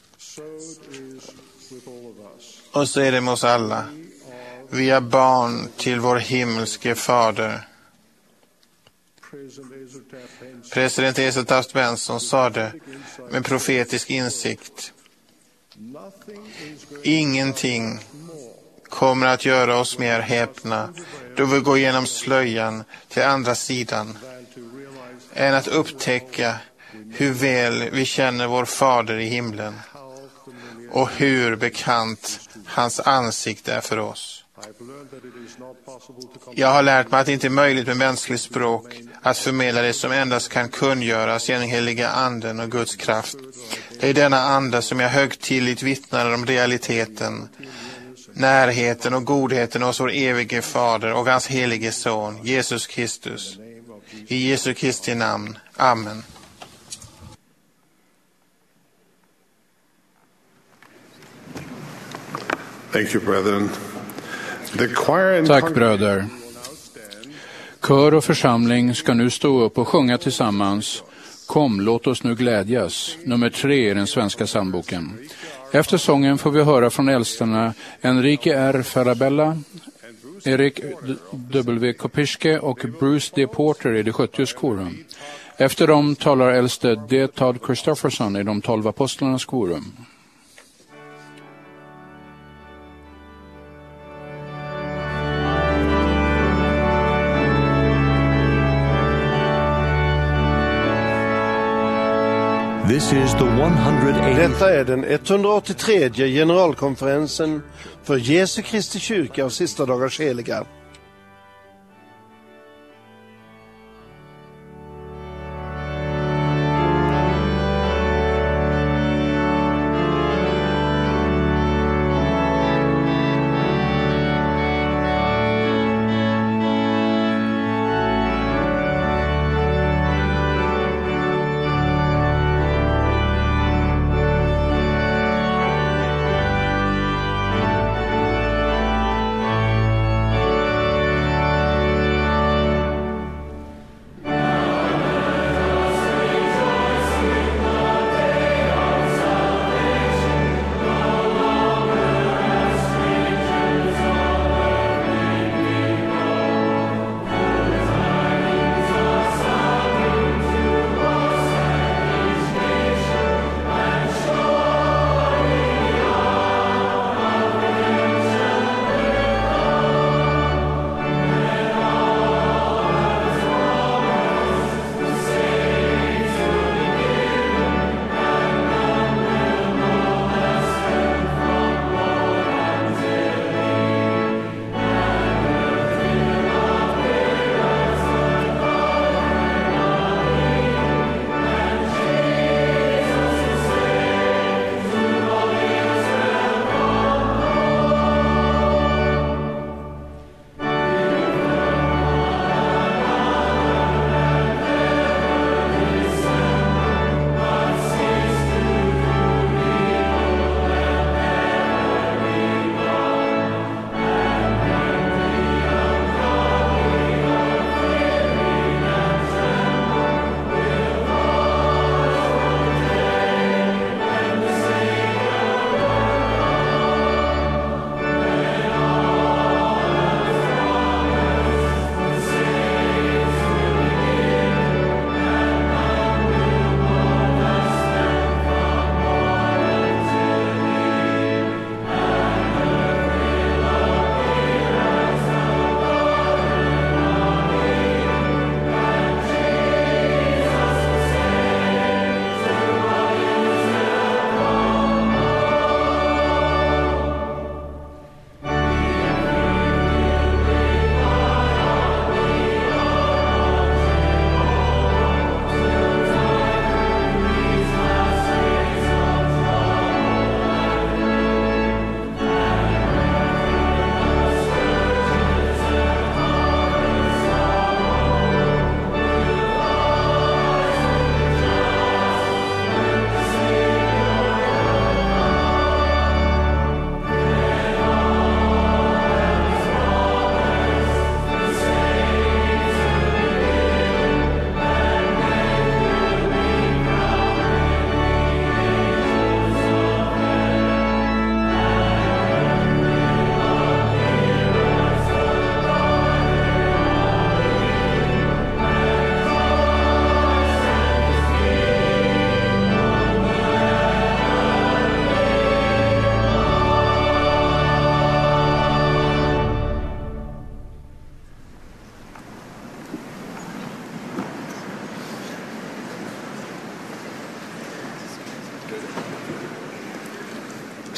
S4: Och så är det med oss alla. Vi är barn till vår himmelske Fader. President Asa Taft Benson sade med profetisk insikt: ingenting kommer att göra oss mer häpna då vi går genom slöjan till andra sidan än att upptäcka hur väl vi känner vår Fader i himlen och hur bekant hans ansikte är för oss. Jag har lärt mig att det inte är möjligt med mänskligt språk att förmedla det som endast kan kungöras genom heliga anden och Guds kraft. Det är denna ande som jag högtidligt vittnar om realiteten, närheten och godheten hos vår evige Fader och hans helige Son, Jesus Kristus. I Jesu Kristi namn. Amen.
S3: Thank you, brethren. The choir and
S8: Tack bröder. Kör och församling ska nu stå upp och sjunga tillsammans. Kom, låt oss nu glädjas. Nummer 3 i den svenska psalmboken. Efter sången får vi höra från äldsterna Enrique R. Farabella, Erik W. Kopischke och Bruce D. Porter i det 70:s korum. Efter dem talar äldste D. Todd Christofferson i de 12 apostlarnas korum.
S1: This is the 180th.
S2: Detta är den 183:e generalkonferensen för Jesu Kristi kyrka av sista dagars heliga.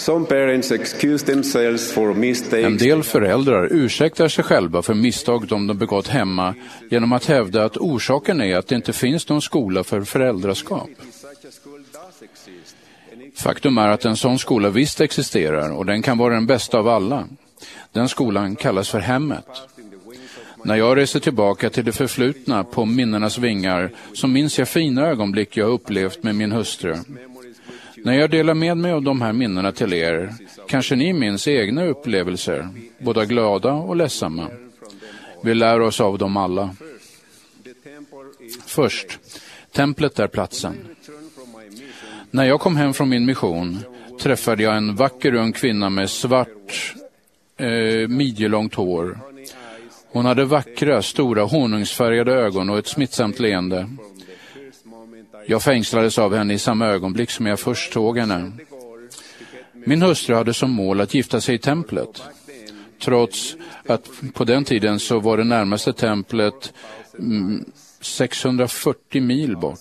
S8: En del föräldrar ursäktar sig själva för misstag de begått hemma genom att hävda att orsaken är att det inte finns någon skola för föräldraskap. Faktum är att en sån skola visst existerar och den kan vara den bästa av alla. Den skolan kallas för hemmet. När jag reser tillbaka till det förflutna på minnenas vingar så minns jag fina ögonblick jag upplevt med min hustru. När jag delar med mig av de här minnena till er, kanske ni minns egna upplevelser, både glada och ledsamma. Vi lär oss av dem alla. Först, templet är platsen. När jag kom hem från min mission träffade jag en vacker ung kvinna med svart midjelångt hår. Hon hade vackra, stora, honungsfärgade ögon och ett smittsamt leende. Jag fängslades av henne i samma ögonblick som jag först såg henne. Min hustru hade som mål att gifta sig i templet. Trots att på den tiden så var det närmaste templet 640 mil bort.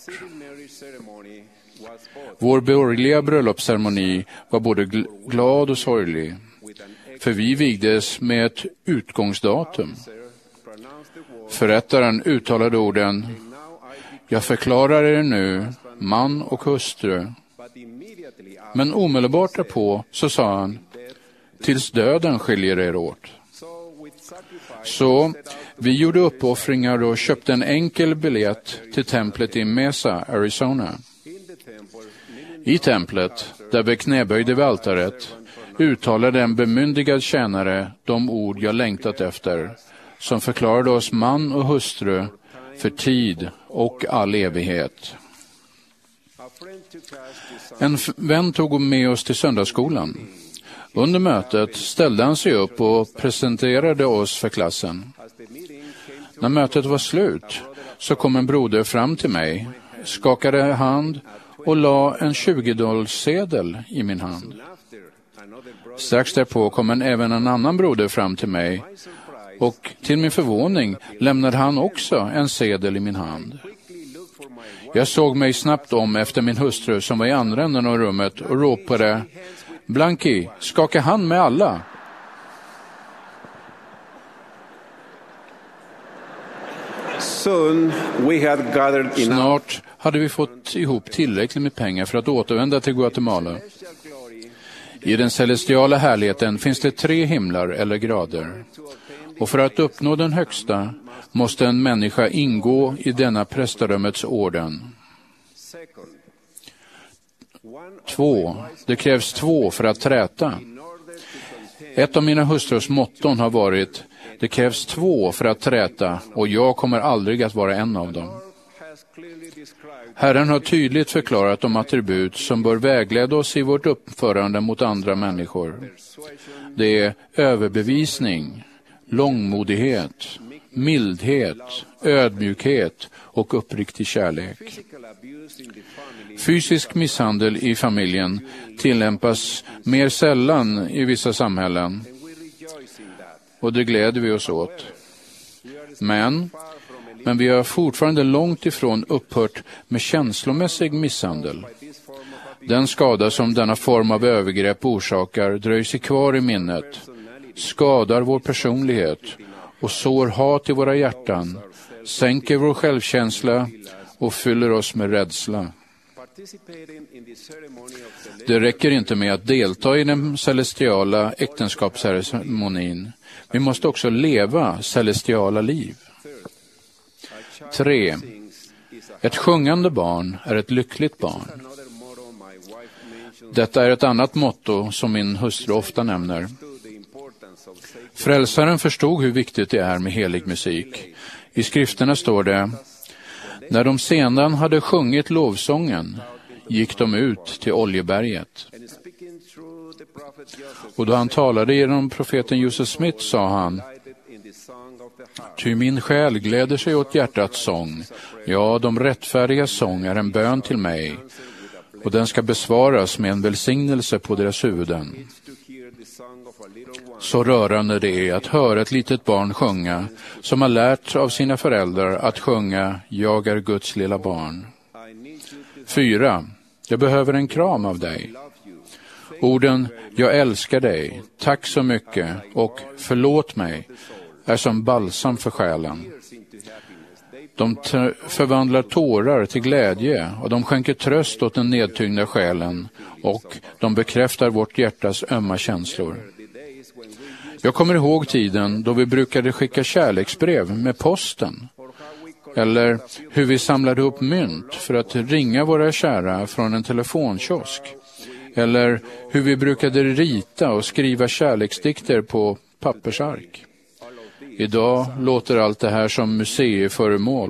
S8: Vår borgerliga bröllopsceremoni var både glad och sorglig. För vi vigdes med ett utgångsdatum. Förrättaren uttalade orden: jag förklarar er nu, man och hustru. Men omedelbart därpå så sa han: tills döden skiljer er åt. Så vi gjorde uppoffringar och köpte en enkel biljett till templet i Mesa, Arizona. I templet, där vi knäböjde vid altaret, uttalade en bemyndigad tjänare de ord jag längtat efter, som förklarade oss man och hustru för tid och all evighet. En vän tog med oss till söndagsskolan. Under mötet ställde han sig upp och presenterade oss för klassen. När mötet var slut så kom en broder fram till mig, skakade hand och la en 20-dollarsedel i min hand. Strax därpå kom även en annan broder fram till mig och till min förvåning lämnade han också en sedel i min hand. Jag såg mig snabbt om efter min hustru som var i andra änden av rummet och ropade: Blanky, skaka hand med alla. Snart hade vi fått ihop tillräckligt med pengar för att återvända till Guatemala. I den celestiala härligheten finns det 3 himlar eller grader. Och för att uppnå den högsta måste en människa ingå i denna prästadömets orden. 2. Det krävs 2 för att träta. Ett av mina hustrus motton har varit: det krävs 2 för att träta och jag kommer aldrig att vara en av dem. Herren har tydligt förklarat de attribut som bör vägleda oss i vårt uppförande mot andra människor. Det är överbevisning, långmodighet, mildhet, ödmjukhet och uppriktig kärlek. Fysisk misshandel i familjen tillämpas mer sällan i vissa samhällen, och det gläder vi oss åt. Men vi har fortfarande långt ifrån upphört med känslomässig misshandel. Den skada som denna form av övergrepp orsakar dröjer sig kvar i minnet, skadar vår personlighet och sår hat i våra hjärtan, sänker vår självkänsla och fyller oss med rädsla. Det räcker inte med att delta i den celestiala äktenskapsceremonin. Vi måste också leva celestiala liv. 3. Ett sjungande barn är ett lyckligt barn. Detta är ett annat motto som min hustru ofta nämner. Frälsaren förstod hur viktigt det är med helig musik. I skrifterna står det: när de sedan hade sjungit lovsången gick de ut till Oljeberget. Och då han talade genom profeten Joseph Smith sa han: ty min själ gläder sig åt hjärtats sång. Ja, de rättfärdiga sång är en bön till mig, och den ska besvaras med en välsignelse på deras huvuden. Så rörande det är att höra ett litet barn sjunga, som har lärt av sina föräldrar att sjunga Jag är Guds lilla barn. 4. Jag behöver en kram av dig. Orden "jag älskar dig", "tack så mycket" och "förlåt mig" är som balsam för själen. De förvandlar tårar till glädje och de skänker tröst åt den nedtyngda själen och de bekräftar vårt hjärtas ömma känslor. Jag kommer ihåg tiden då vi brukade skicka kärleksbrev med posten, eller hur vi samlade upp mynt för att ringa våra kära från en telefonkiosk, eller hur vi brukade rita och skriva kärleksdikter på pappersark. Idag låter allt det här som museiföremål.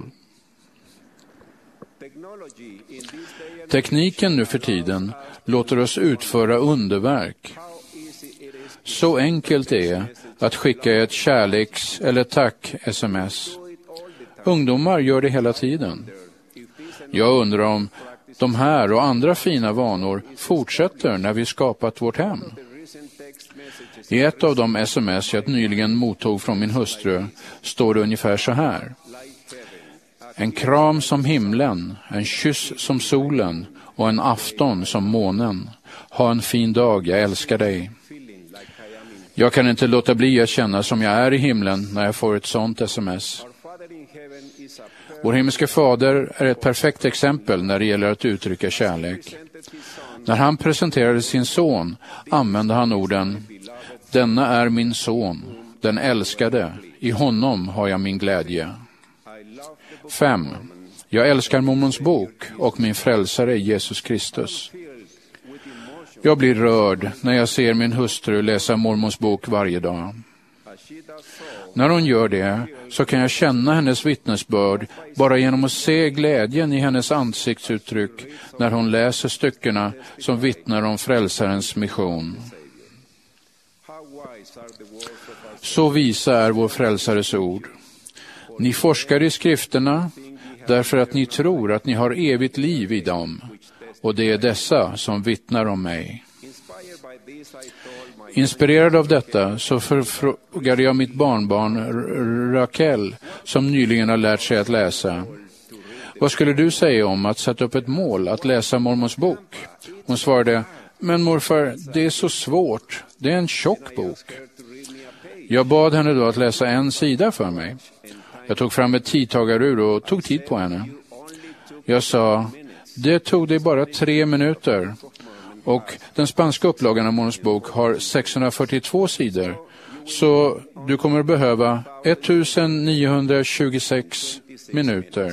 S8: Tekniken nu för tiden låter oss utföra underverk. Så enkelt det är att skicka ett kärleks- eller tack-sms. Ungdomar gör det hela tiden. Jag undrar om de här och andra fina vanor fortsätter när vi skapat vårt hem. I ett av de sms jag nyligen mottog från min hustru står det ungefär så här: en kram som himlen, en kyss som solen och en afton som månen. Ha en fin dag, jag älskar dig. Jag kan inte låta bli att känna som jag är i himlen när jag får ett sånt sms. Vår himmelske fader är ett perfekt exempel när det gäller att uttrycka kärlek. När han presenterade sin son använde han orden: denna är min son, den älskade, i honom har jag min glädje. 5. Jag älskar Mormons bok och min frälsare Jesus Kristus. Jag blir rörd när jag ser min hustru läsa Mormons bok varje dag. När hon gör det så kan jag känna hennes vittnesbörd bara genom att se glädjen i hennes ansiktsuttryck när hon läser styckena som vittnar om frälsarens mission. Så visa är vår frälsares ord. Ni forskar i skrifterna därför att ni tror att ni har evigt liv i dem, och det är dessa som vittnar om mig. Inspirerad av detta så förfrågade jag mitt barnbarn Raquel, som nyligen har lärt sig att läsa. Vad skulle du säga om att sätta upp ett mål att läsa Mormons bok? Hon svarade: men morfar, det är så svårt. Det är en tjock bok. Jag bad henne då att läsa en sida för mig. Jag tog fram ett tidtagarur och tog tid på henne. Jag sa: det tog dig bara 3 minuter. Och den spanska upplagan av Mormons bok har 642 sidor. Så du kommer behöva 1926 minuter.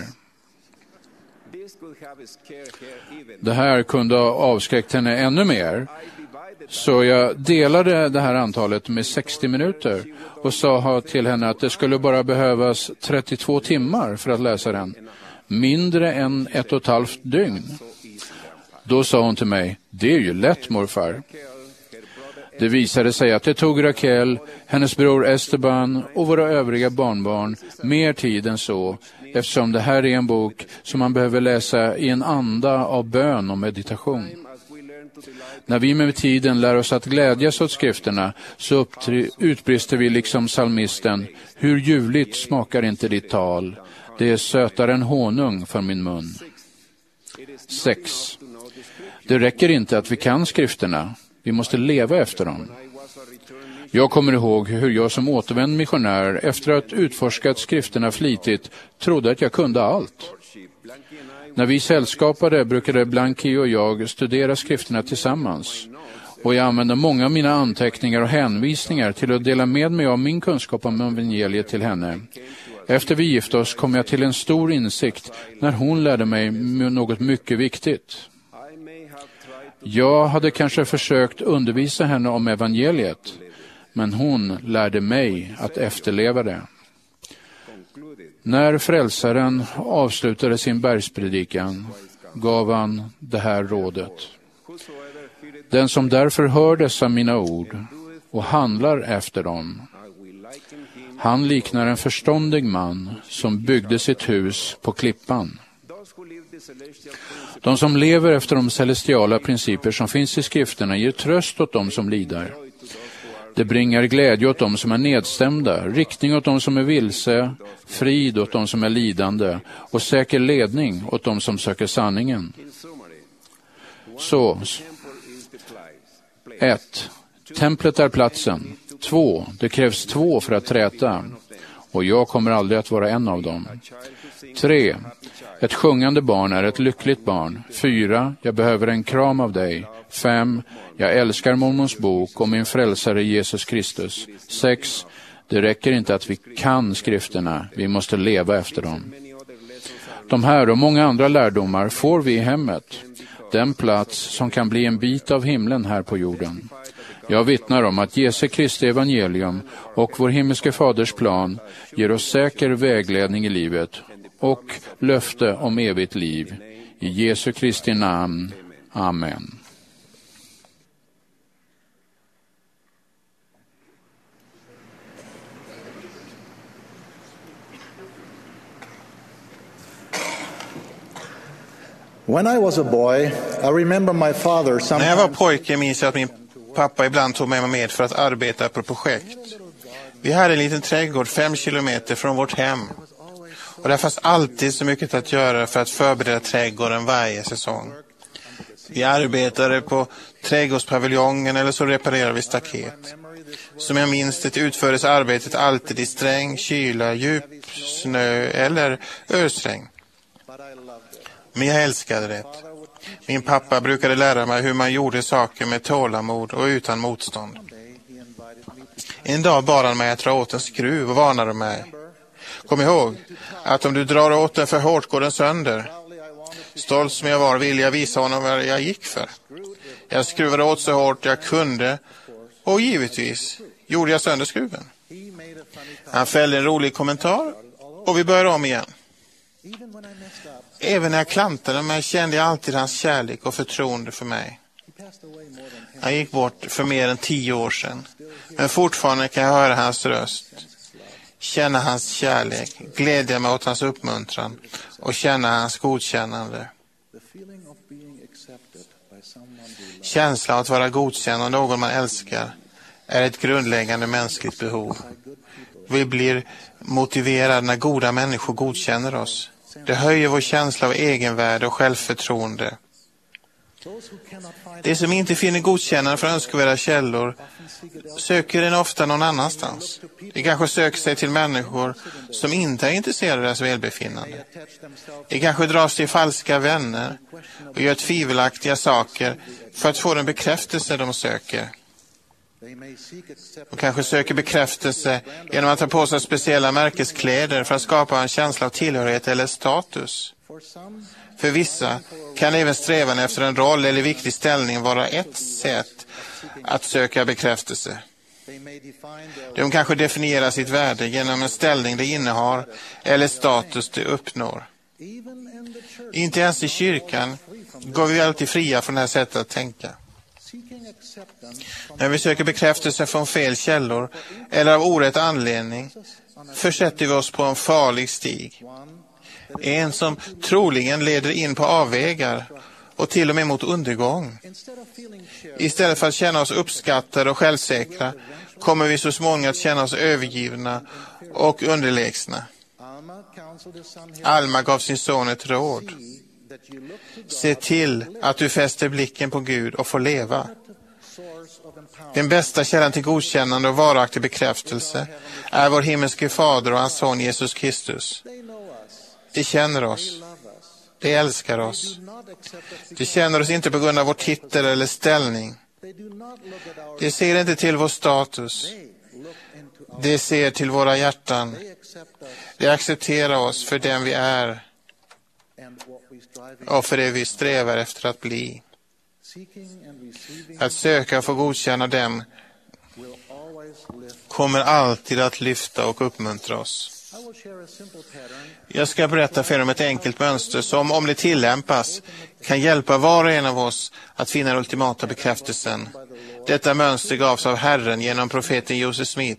S8: Det här kunde ha avskräckt henne ännu mer. Så jag delade det här antalet med 60 minuter och sa till henne att det skulle bara behövas 32 timmar för att läsa den. Mindre än 1,5 dygn. Då sa hon till mig: det är ju lätt, morfar. Det visade sig att det tog Raquel, hennes bror Esteban och våra övriga barnbarn mer tid än så, eftersom det här är en bok som man behöver läsa i en anda av bön och meditation. När vi med tiden lär oss att glädjas åt skrifterna så utbrister vi liksom psalmisten: hur ljuvligt smakar inte ditt tal, det är sötare än honung för min mun. 6. Det räcker inte att vi kan skrifterna, vi måste leva efter dem. Jag kommer ihåg hur jag som återvänd missionär efter att utforskat skrifterna flitigt trodde att jag kunde allt. När vi sällskapade brukade Blanqui och jag studera skrifterna tillsammans. Och jag använde många av mina anteckningar och hänvisningar till att dela med mig av min kunskap om evangeliet till henne. Efter vi gifte oss kom jag till en stor insikt när hon lärde mig något mycket viktigt. Jag hade kanske försökt undervisa henne om evangeliet, men hon lärde mig att efterleva det. När frälsaren avslutade sin bergspredikan gav han det här rådet: den som därför hör dessa mina ord och handlar efter dem, han liknar en förståndig man som byggde sitt hus på klippan. De som lever efter de celestiala principer som finns i skrifterna ger tröst åt dem som lider. Det bringar glädje åt dem som är nedstämda, riktning åt dem som är vilse, frid åt dem som är lidande och säker ledning åt dem som söker sanningen. Så, 1. Templet är platsen. 2. Det krävs 2 för att träta. Och jag kommer aldrig att vara en av dem. 3. Ett sjungande barn är ett lyckligt barn. 4. Jag behöver en kram av dig. 5. Jag älskar mormons bok och min frälsare Jesus Kristus. 6. Det räcker inte att vi kan skrifterna. Vi måste leva efter dem. De här och många andra lärdomar får vi i hemmet. Den plats som kan bli en bit av himlen här på jorden. Jag vittnar om att Jesu Kristi evangelium och vår himmelske faders plan ger oss säker vägledning i livet och löfte om evigt liv. I Jesu Kristi namn. Amen.
S9: When I was a boy, I remember my father
S4: När
S9: sometimes...
S4: jag var pojke minns jag att min pappa ibland tog mig med för att arbeta på projekt. Vi hade en liten trädgård 5 kilometer från vårt hem. Och det fanns alltid så mycket att göra för att förbereda trädgården varje säsong. Vi arbetade på trädgårdspaviljongen eller så reparerade vi staket. Som jag minns det utfördes arbetet alltid i sträng kyla, djup snö eller ösregn. Men jag älskade det. Min pappa brukade lära mig hur man gjorde saker med tålamod och utan motstånd. En dag bad han mig att dra åt en skruv och varnade mig. Kom ihåg att om du drar åt den för hårt går den sönder. Stolt som jag var ville jag visa honom vad jag gick för. Jag skruvade åt så hårt jag kunde och givetvis gjorde jag sönder skruven. Han fällde en rolig kommentar och vi började om igen. Även när jag klantade mig kände jag alltid hans kärlek och förtroende för mig. Han gick bort för mer än 10 år sedan. Men fortfarande kan jag höra hans röst. Känna hans kärlek, glädja mig åt hans uppmuntran och känna hans godkännande. Känslan av att vara godkänd av någon man älskar är ett grundläggande mänskligt behov. Vi blir motiverade när goda människor godkänner oss. Det höjer vår känsla av egenvärde och självförtroende. De som inte finner godkännande från önskvärda källor söker den ofta någon annanstans. De kanske söker sig till människor som inte är intresserade av deras välbefinnande. De kanske dras till falska vänner och gör tvivelaktiga saker för att få den bekräftelse de söker. De kanske söker bekräftelse genom att ta på sig speciella märkeskläder för att skapa en känsla av tillhörighet eller status. För vissa kan även strävan efter en roll eller viktig ställning vara ett sätt att söka bekräftelse. De kanske definierar sitt värde genom en ställning de innehar eller status de uppnår. Inte ens i kyrkan går vi alltid fria från det här sättet att tänka. När vi söker bekräftelse från fel källor eller av orätt anledning försätter vi oss på en farlig stig. En som troligen leder in på avvägar och till och med mot undergång. Istället för att känna oss uppskattade och självsäkra kommer vi så småningom att känna oss övergivna och underlägsna. Alma gav sin son ett råd. Se till att du fäster blicken på Gud och får leva. Den bästa källan till godkännande och varaktig bekräftelse är vår himmelske fader och hans son Jesus Kristus. De känner oss. De älskar oss. De känner oss inte på grund av vår titel eller ställning. De ser inte till vår status. De ser till våra hjärtan. De accepterar oss för den vi är och för det vi strävar efter att bli. Att söka och få godkänna dem kommer alltid att lyfta och uppmuntra oss. Jag ska berätta för er om ett enkelt mönster som, om det tillämpas, kan hjälpa var och en av oss att finna den ultimata bekräftelsen. Detta mönster gavs av Herren genom profeten Joseph Smith.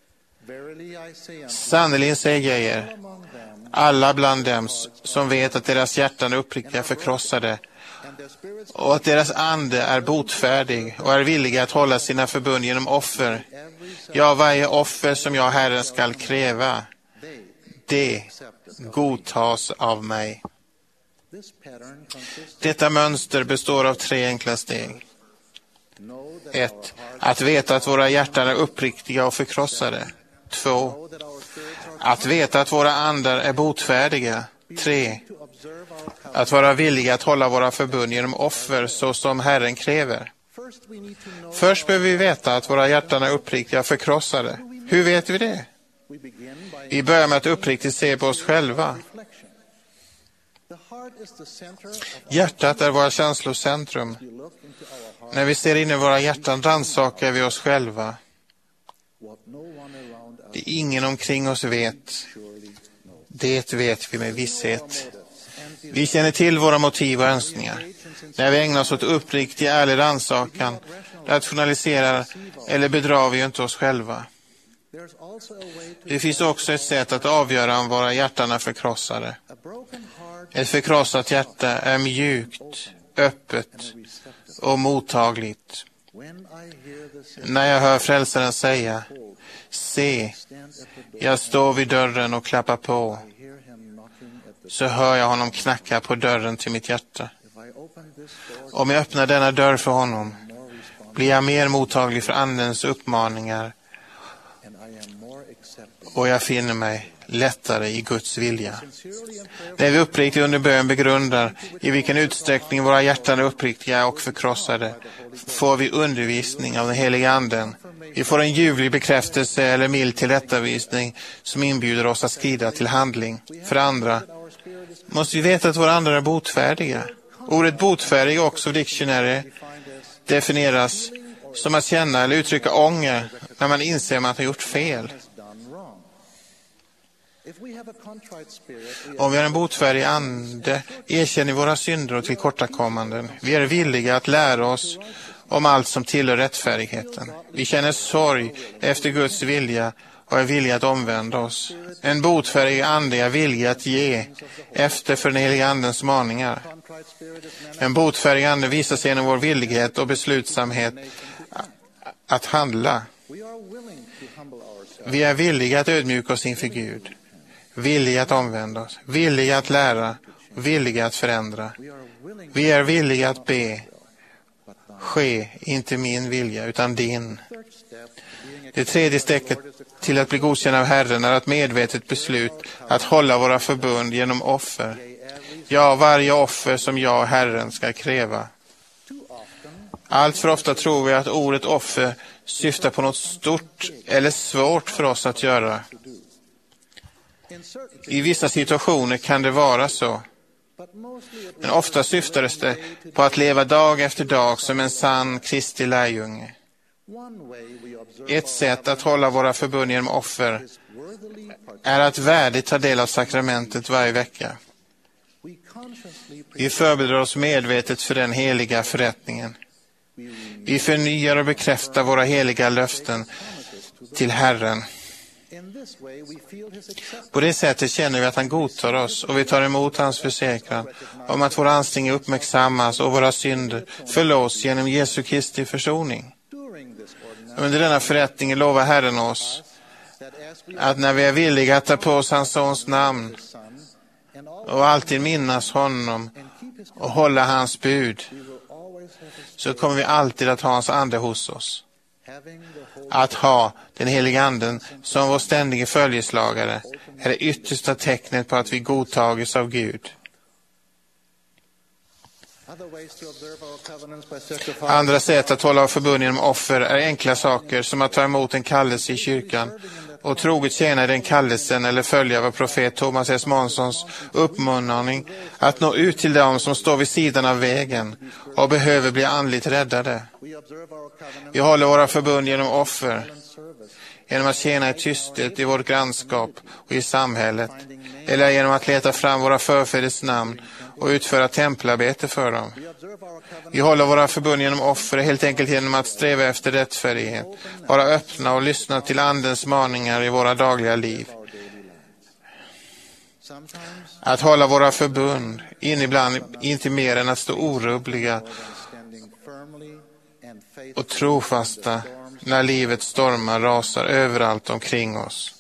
S4: Sannolikt säger jag er, alla bland dem som vet att deras hjärtan är uppriktiga förkrossade och att deras ande är botfärdig och är villiga att hålla sina förbund genom offer. Ja, varje offer som jag, Herren, skall kräva, det godtas av mig. Detta mönster består av 3 enkla steg. 1. Att veta att våra hjärtan är uppriktiga och förkrossade. 2. Att veta att våra andar är botfärdiga. 3. Att vara villiga att hålla våra förbund genom offer så som Herren kräver. Först behöver vi veta att våra hjärtan är uppriktiga och förkrossade. Hur vet vi det? Vi börjar med att uppriktigt se på oss själva. Hjärtat är våra känslocentrum. När vi ser in i våra hjärtan rannsakar vi oss själva. Det ingen omkring oss vet. Det vet vi med visshet. Vi känner till våra motiv och önskningar. När vi ägnar oss åt uppriktig, ärlig rannsakan, rationaliserar eller bedrar vi inte oss själva. Det finns också ett sätt att avgöra om våra hjärtan är förkrossade. Ett förkrossat hjärta är mjukt, öppet och mottagligt. När jag hör frälsaren säga: se, jag står vid dörren och klappar på, så hör jag honom knacka på dörren till mitt hjärta. Om jag öppnar denna dörr för honom blir jag mer mottaglig för andens uppmaningar och jag finner mig lättare i Guds vilja. När vi uppriktigt under bön begrundar i vilken utsträckning våra hjärtan är uppriktiga och förkrossade, får vi undervisning av den heliga anden. Vi får en ljuvlig bekräftelse eller mild tillrättavisning som inbjuder oss att skrida till handling. För andra måste vi veta att våra andar är botfärdiga. Ordet botfärdig också av Dictionary definieras som att känna eller uttrycka ånger när man inser att man har gjort fel. Om vi har en botfärdig ande erkänner våra synder och tillkortakommanden. Vi är villiga att lära oss om allt som tillhör rättfärdigheten. Vi känner sorg efter Guds vilja och är villiga att omvända oss. En botfärdig ande är villig att ge efter för den heliga andens maningar. En botfärdig ande visar sig genom vår villighet och beslutsamhet att handla. Vi är villiga att ödmjuka oss inför Gud. Villiga att omvända oss. Villiga att lära. Villiga att förändra. Vi är villiga att be. Ske inte min vilja utan din. Det tredje steget till att bli godkänd av Herren är ett medvetet beslut att hålla våra förbund genom offer. Ja, varje offer som jag, Herren, ska kräva. Allt för ofta tror vi att ordet offer syftar på något stort eller svårt för oss att göra. I vissa situationer kan det vara så. Men ofta syftades det på att leva dag efter dag som en sann Kristi lärjunge. Ett sätt att hålla våra förbund genom offer är att värdigt ta del av sakramentet varje vecka. Vi förbereder oss medvetet för den heliga förrättningen. Vi förnyar och bekräftar våra heliga löften till Herren. På det sättet känner vi att han godtar oss och vi tar emot hans försäkran om att våra ansträngningar uppmärksammas och våra synder förlåts genom Jesu Kristi försoning. Under denna förrättning lovar Herren oss att när vi är villiga att ta på oss hans sons namn och alltid minnas honom och hålla hans bud, så kommer vi alltid att ha hans ande hos oss. Att ha den heliga anden som vår ständige följeslagare är det yttersta tecknet på att vi godtages av Gud. Andra sätt att hålla förbund genom offer är enkla saker som att ta emot en kallelse i kyrkan och troget tjäna i den kallelsen eller följa vår profet Thomas S. Månssons uppmaning att nå ut till dem som står vid sidan av vägen och behöver bli andligt räddade. Vi håller våra förbund genom offer, genom att tjäna i tysthet i vårt grannskap och i samhället, eller genom att leta fram våra förfäders namn och utföra tempelarbete för dem. Vi håller våra förbund genom offer helt enkelt genom att sträva efter rättfärdighet, vara öppna och lyssna till andens maningar i våra dagliga liv. Att hålla våra förbund ibland inte mer än att stå orubbliga och trofasta när livets stormar rasar överallt omkring oss.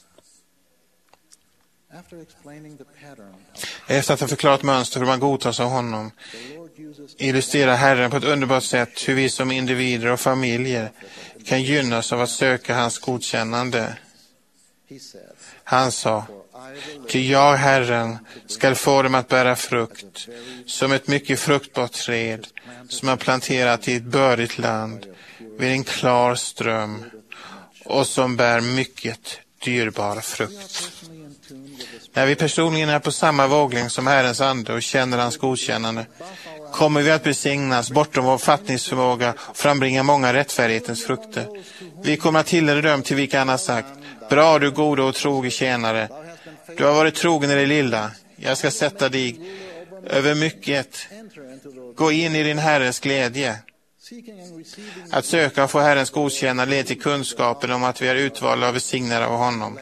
S4: Efter att ha förklarat mönster hur man godtas av honom, illustrerar Herren på ett underbart sätt hur vi som individer och familjer kan gynnas av att söka hans godkännande. Han sa: ty jag, Herren, skall få dem att bära frukt som ett mycket fruktbart träd som är planterat i ett bördigt land vid en klar ström och som bär mycket dyrbar frukt. När vi personligen är på samma våglängd som Herrens ande och känner hans godkännande, kommer vi att besignas bortom vår fattningsförmåga och frambringa många rättfärdighetens frukter. Vi kommer att tillhöra dem till vilka han har sagt: bra, du gode och troge tjänare. Du har varit trogen i det lilla. Jag ska sätta dig över mycket. Gå in i din Herres glädje. Att söka och få Herrens godkännande leder till kunskapen om att vi är utvalda och välsignade av honom.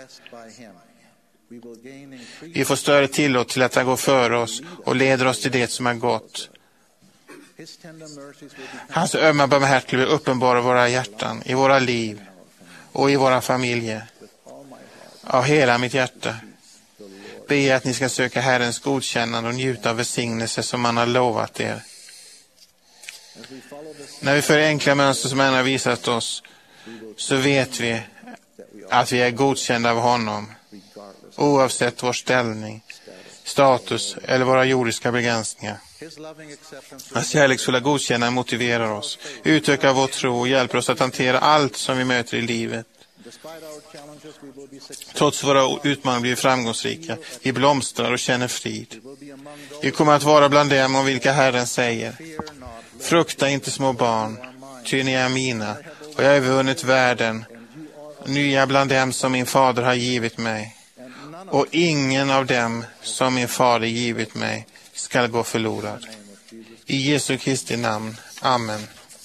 S4: Vi får större tillåt till att han går före oss och leder oss till det som är gott. Hans ömma barmhärtighet blir uppenbar i våra hjärtan, i våra liv och i våra familjer. Av hela mitt hjärta ber jag att ni ska söka Herrens godkännande och njuta av välsignelse som han har lovat er. När vi följer enkla mönster som han har visat oss, så vet vi att vi är godkända av honom, oavsett vår ställning, status eller våra jordiska begränsningar. Hans kärleksfulla godkännande motiverar oss, utökar vår tro och hjälper oss att hantera allt som vi möter i livet. Trots våra utmaningar blir vi framgångsrika. Vi blomstrar och känner frid. Vi kommer att vara bland dem om vilka Herren säger: frukta inte, små barn, ty ni är mina, och jag har övervunnit världen. Nu är jag bland dem som min fader har givit mig, och ingen av dem som min fader givit mig skall gå förlorad. I Jesu Kristi namn. Amen.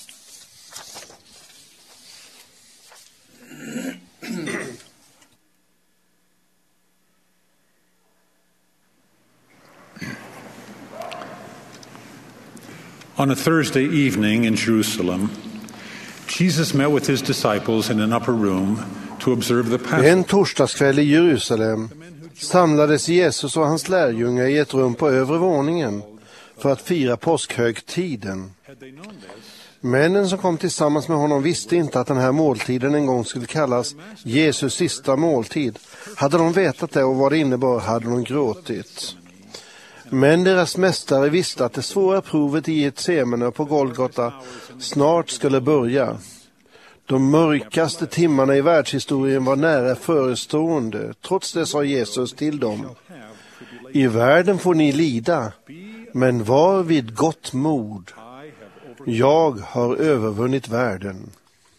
S7: On a Thursday evening in Jerusalem, Jesus met with his disciples in an upper room to observe the Passover.
S2: En torsdagskväll i Jerusalem samlades Jesus och hans lärjungar i ett rum på övre våningen för att fira påskhögtiden. Männen som kom tillsammans med honom visste inte att den här måltiden en gång skulle kallas Jesus sista måltid. Hade de vetat det och vad det innebar hade de gråtit. Men deras mästare visste att det svåra provet i Getsemane på Golgata snart skulle börja. De mörkaste timmarna i världshistorien var nära förestående. Trots det sa Jesus till dem: i världen får ni lida, men var vid gott mod. Jag har övervunnit världen.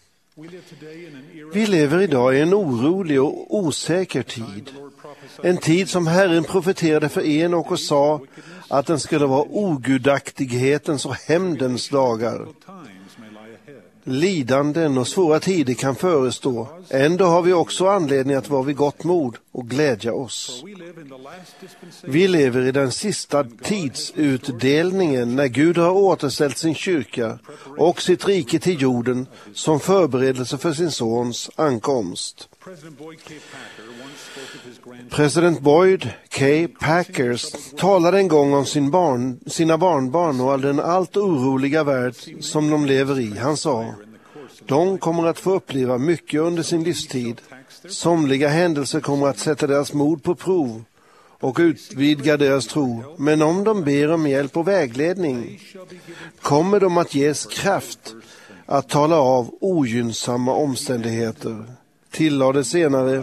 S2: Vi lever idag i en orolig och osäker tid. En tid som Herren profeterade för Enok och sa att den skulle vara ogudaktighetens och hämndens dagar. Lidanden och svåra tider kan förestå. Ändå har vi också anledning att vara vid gott mod och glädja oss. Vi lever i den sista tidsutdelningen när Gud har återställt sin kyrka och sitt rike till jorden som förberedelse för sin sons ankomst. President Boyd K. Packer talade en gång om sina barnbarn och all den allt oroliga värld som de lever i. Han sa: de kommer att få uppleva mycket under sin livstid. Somliga händelser kommer att sätta deras mod på prov och utvidga deras tro. Men om de ber om hjälp och vägledning kommer de att ges kraft att tala av ogynnsamma omständigheter. Tillade senare: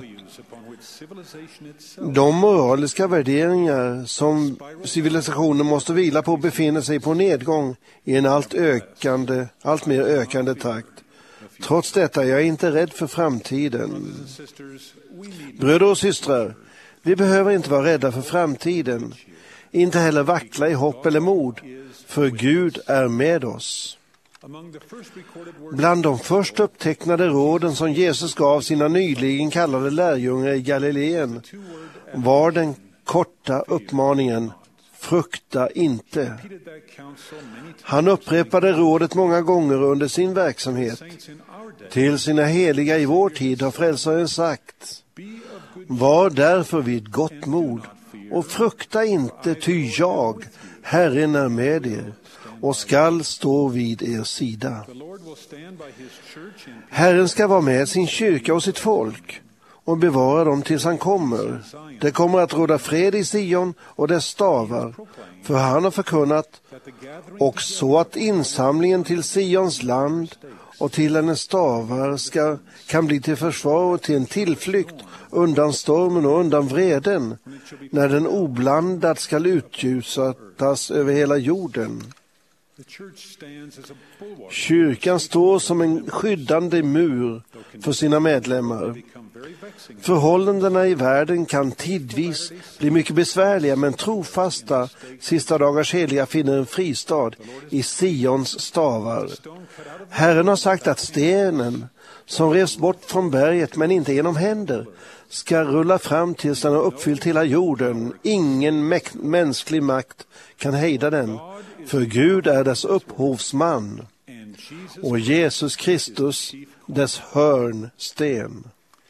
S2: de moraliska värderingar som civilisationen måste vila på befinner sig på nedgång i en allt mer ökande takt. Trots detta är jag inte rädd för framtiden. Bröder och systrar, vi behöver inte vara rädda för framtiden. Inte heller vackla i hopp eller mod, för Gud är med oss. Bland de först upptecknade råden som Jesus gav sina nyligen kallade lärjungar i Galileen var den korta uppmaningen: frukta inte. Han upprepade rådet många gånger under sin verksamhet. Till sina heliga i vår tid har frälsaren sagt: var därför vid gott mod och frukta inte, ty jag, Herren, är med er. och skall stå vid er sida. Herren ska vara med sin kyrka och sitt folk och bevara dem tills han kommer. Det kommer att råda fred i Sion och dess stavar, för han har förkunnat, och så att insamlingen till Sions land och till hennes stavar kan bli till försvar och till en tillflykt undan stormen och undan vreden, när den oblandad skall utljusas över hela jorden. Kyrkan står som en skyddande mur för sina medlemmar. Förhållandena i världen kan tidvis bli mycket besvärliga, men trofasta sista dagars heliga finner en fristad i Sions stavar. Herren har sagt att stenen som revs bort från berget men inte genom händer ska rulla fram tills den har uppfyllt hela jorden. Ingen mänsklig makt kan hejda den, för Gud är dess upphovsman och Jesus Kristus dess hörnsten.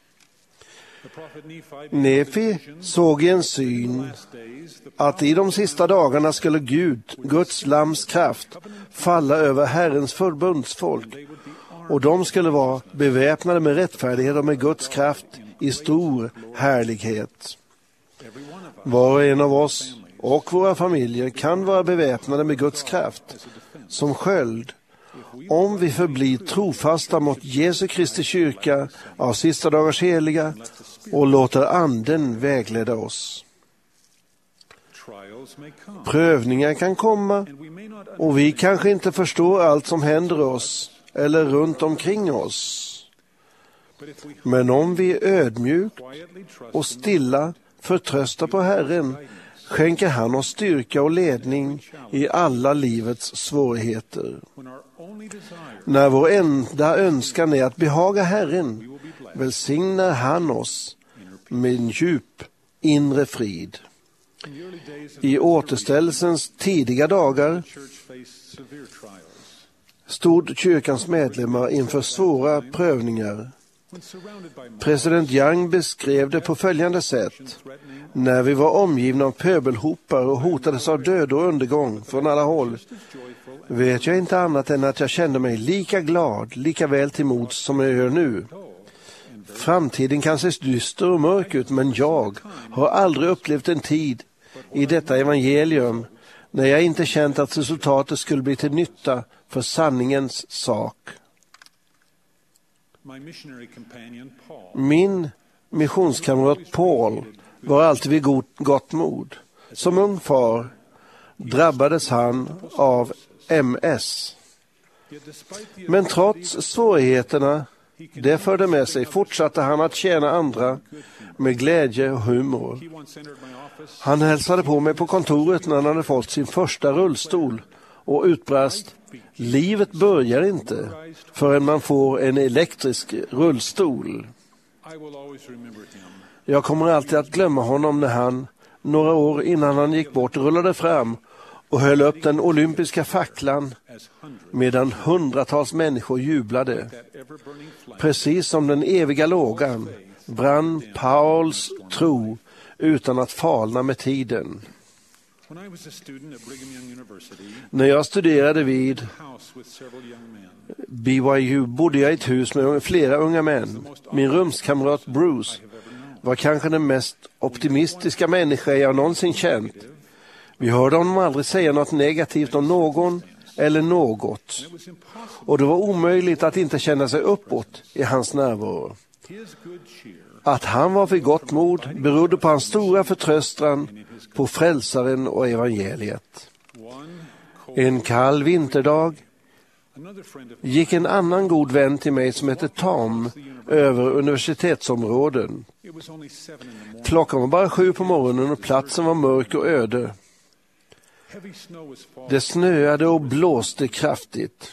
S2: Nefi såg i en syn att i de sista dagarna skulle Guds lams kraft falla över Herrens förbundsfolk, och de skulle vara beväpnade med rättfärdighet och med Guds kraft i stor härlighet. Var och en av oss och våra familjer kan vara beväpnade med Guds kraft som sköld, om vi förblir trofasta mot Jesu Kristi kyrka av sista dagars heliga och låter anden vägleda oss. Prövningar kan komma och vi kanske inte förstår allt som händer oss eller runt omkring oss. Men om vi ödmjukt och stilla förtröstar på Herren, skänker han oss styrka och ledning i alla livets svårigheter. När vår enda önskan är att behaga Herren, välsignar han oss med en djup inre frid. I återställelsens tidiga dagar stod kyrkans medlemmar inför svåra prövningar. President Young beskrev det på följande sätt: när vi var omgivna av pöbelhopar och hotades av död och undergång från alla håll, vet jag inte annat än att jag kände mig lika glad, lika väl till mods som jag gör nu. Framtiden kan se dyster och mörk ut, men jag har aldrig upplevt en tid i detta evangelium när jag inte känt att resultatet skulle bli till nytta för sanningens sak. Min missionskamrat Paul var alltid vid gott mod. Som ung far drabbades han av MS. Men trots svårigheterna det förde med sig fortsatte han att tjäna andra med glädje och humor. Han hälsade på mig på kontoret när han hade fått sin första rullstol och utbrast: livet börjar inte förrän man får en elektrisk rullstol. Jag kommer alltid att glömma honom när han, några år innan han gick bort, rullade fram och höll upp den olympiska facklan medan hundratals människor jublade. Precis som den eviga lågan brann Pauls tro utan att falna med tiden. När jag studerade vid BYU bodde jag i ett hus med flera unga män. Min rumskamrat Bruce var kanske den mest optimistiska människa jag någonsin känt. Vi hörde honom aldrig säga något negativt om någon eller något. Och det var omöjligt att inte känna sig uppåt i hans närvaro. Att han var vid gott mod berodde på hans stora förtröstan på frälsaren och evangeliet. En kall vinterdag gick en annan god vän till mig som hette Tom över universitetsområden. Klockan var bara 7 på morgonen och platsen var mörk och öde. Det snöade och blåste kraftigt.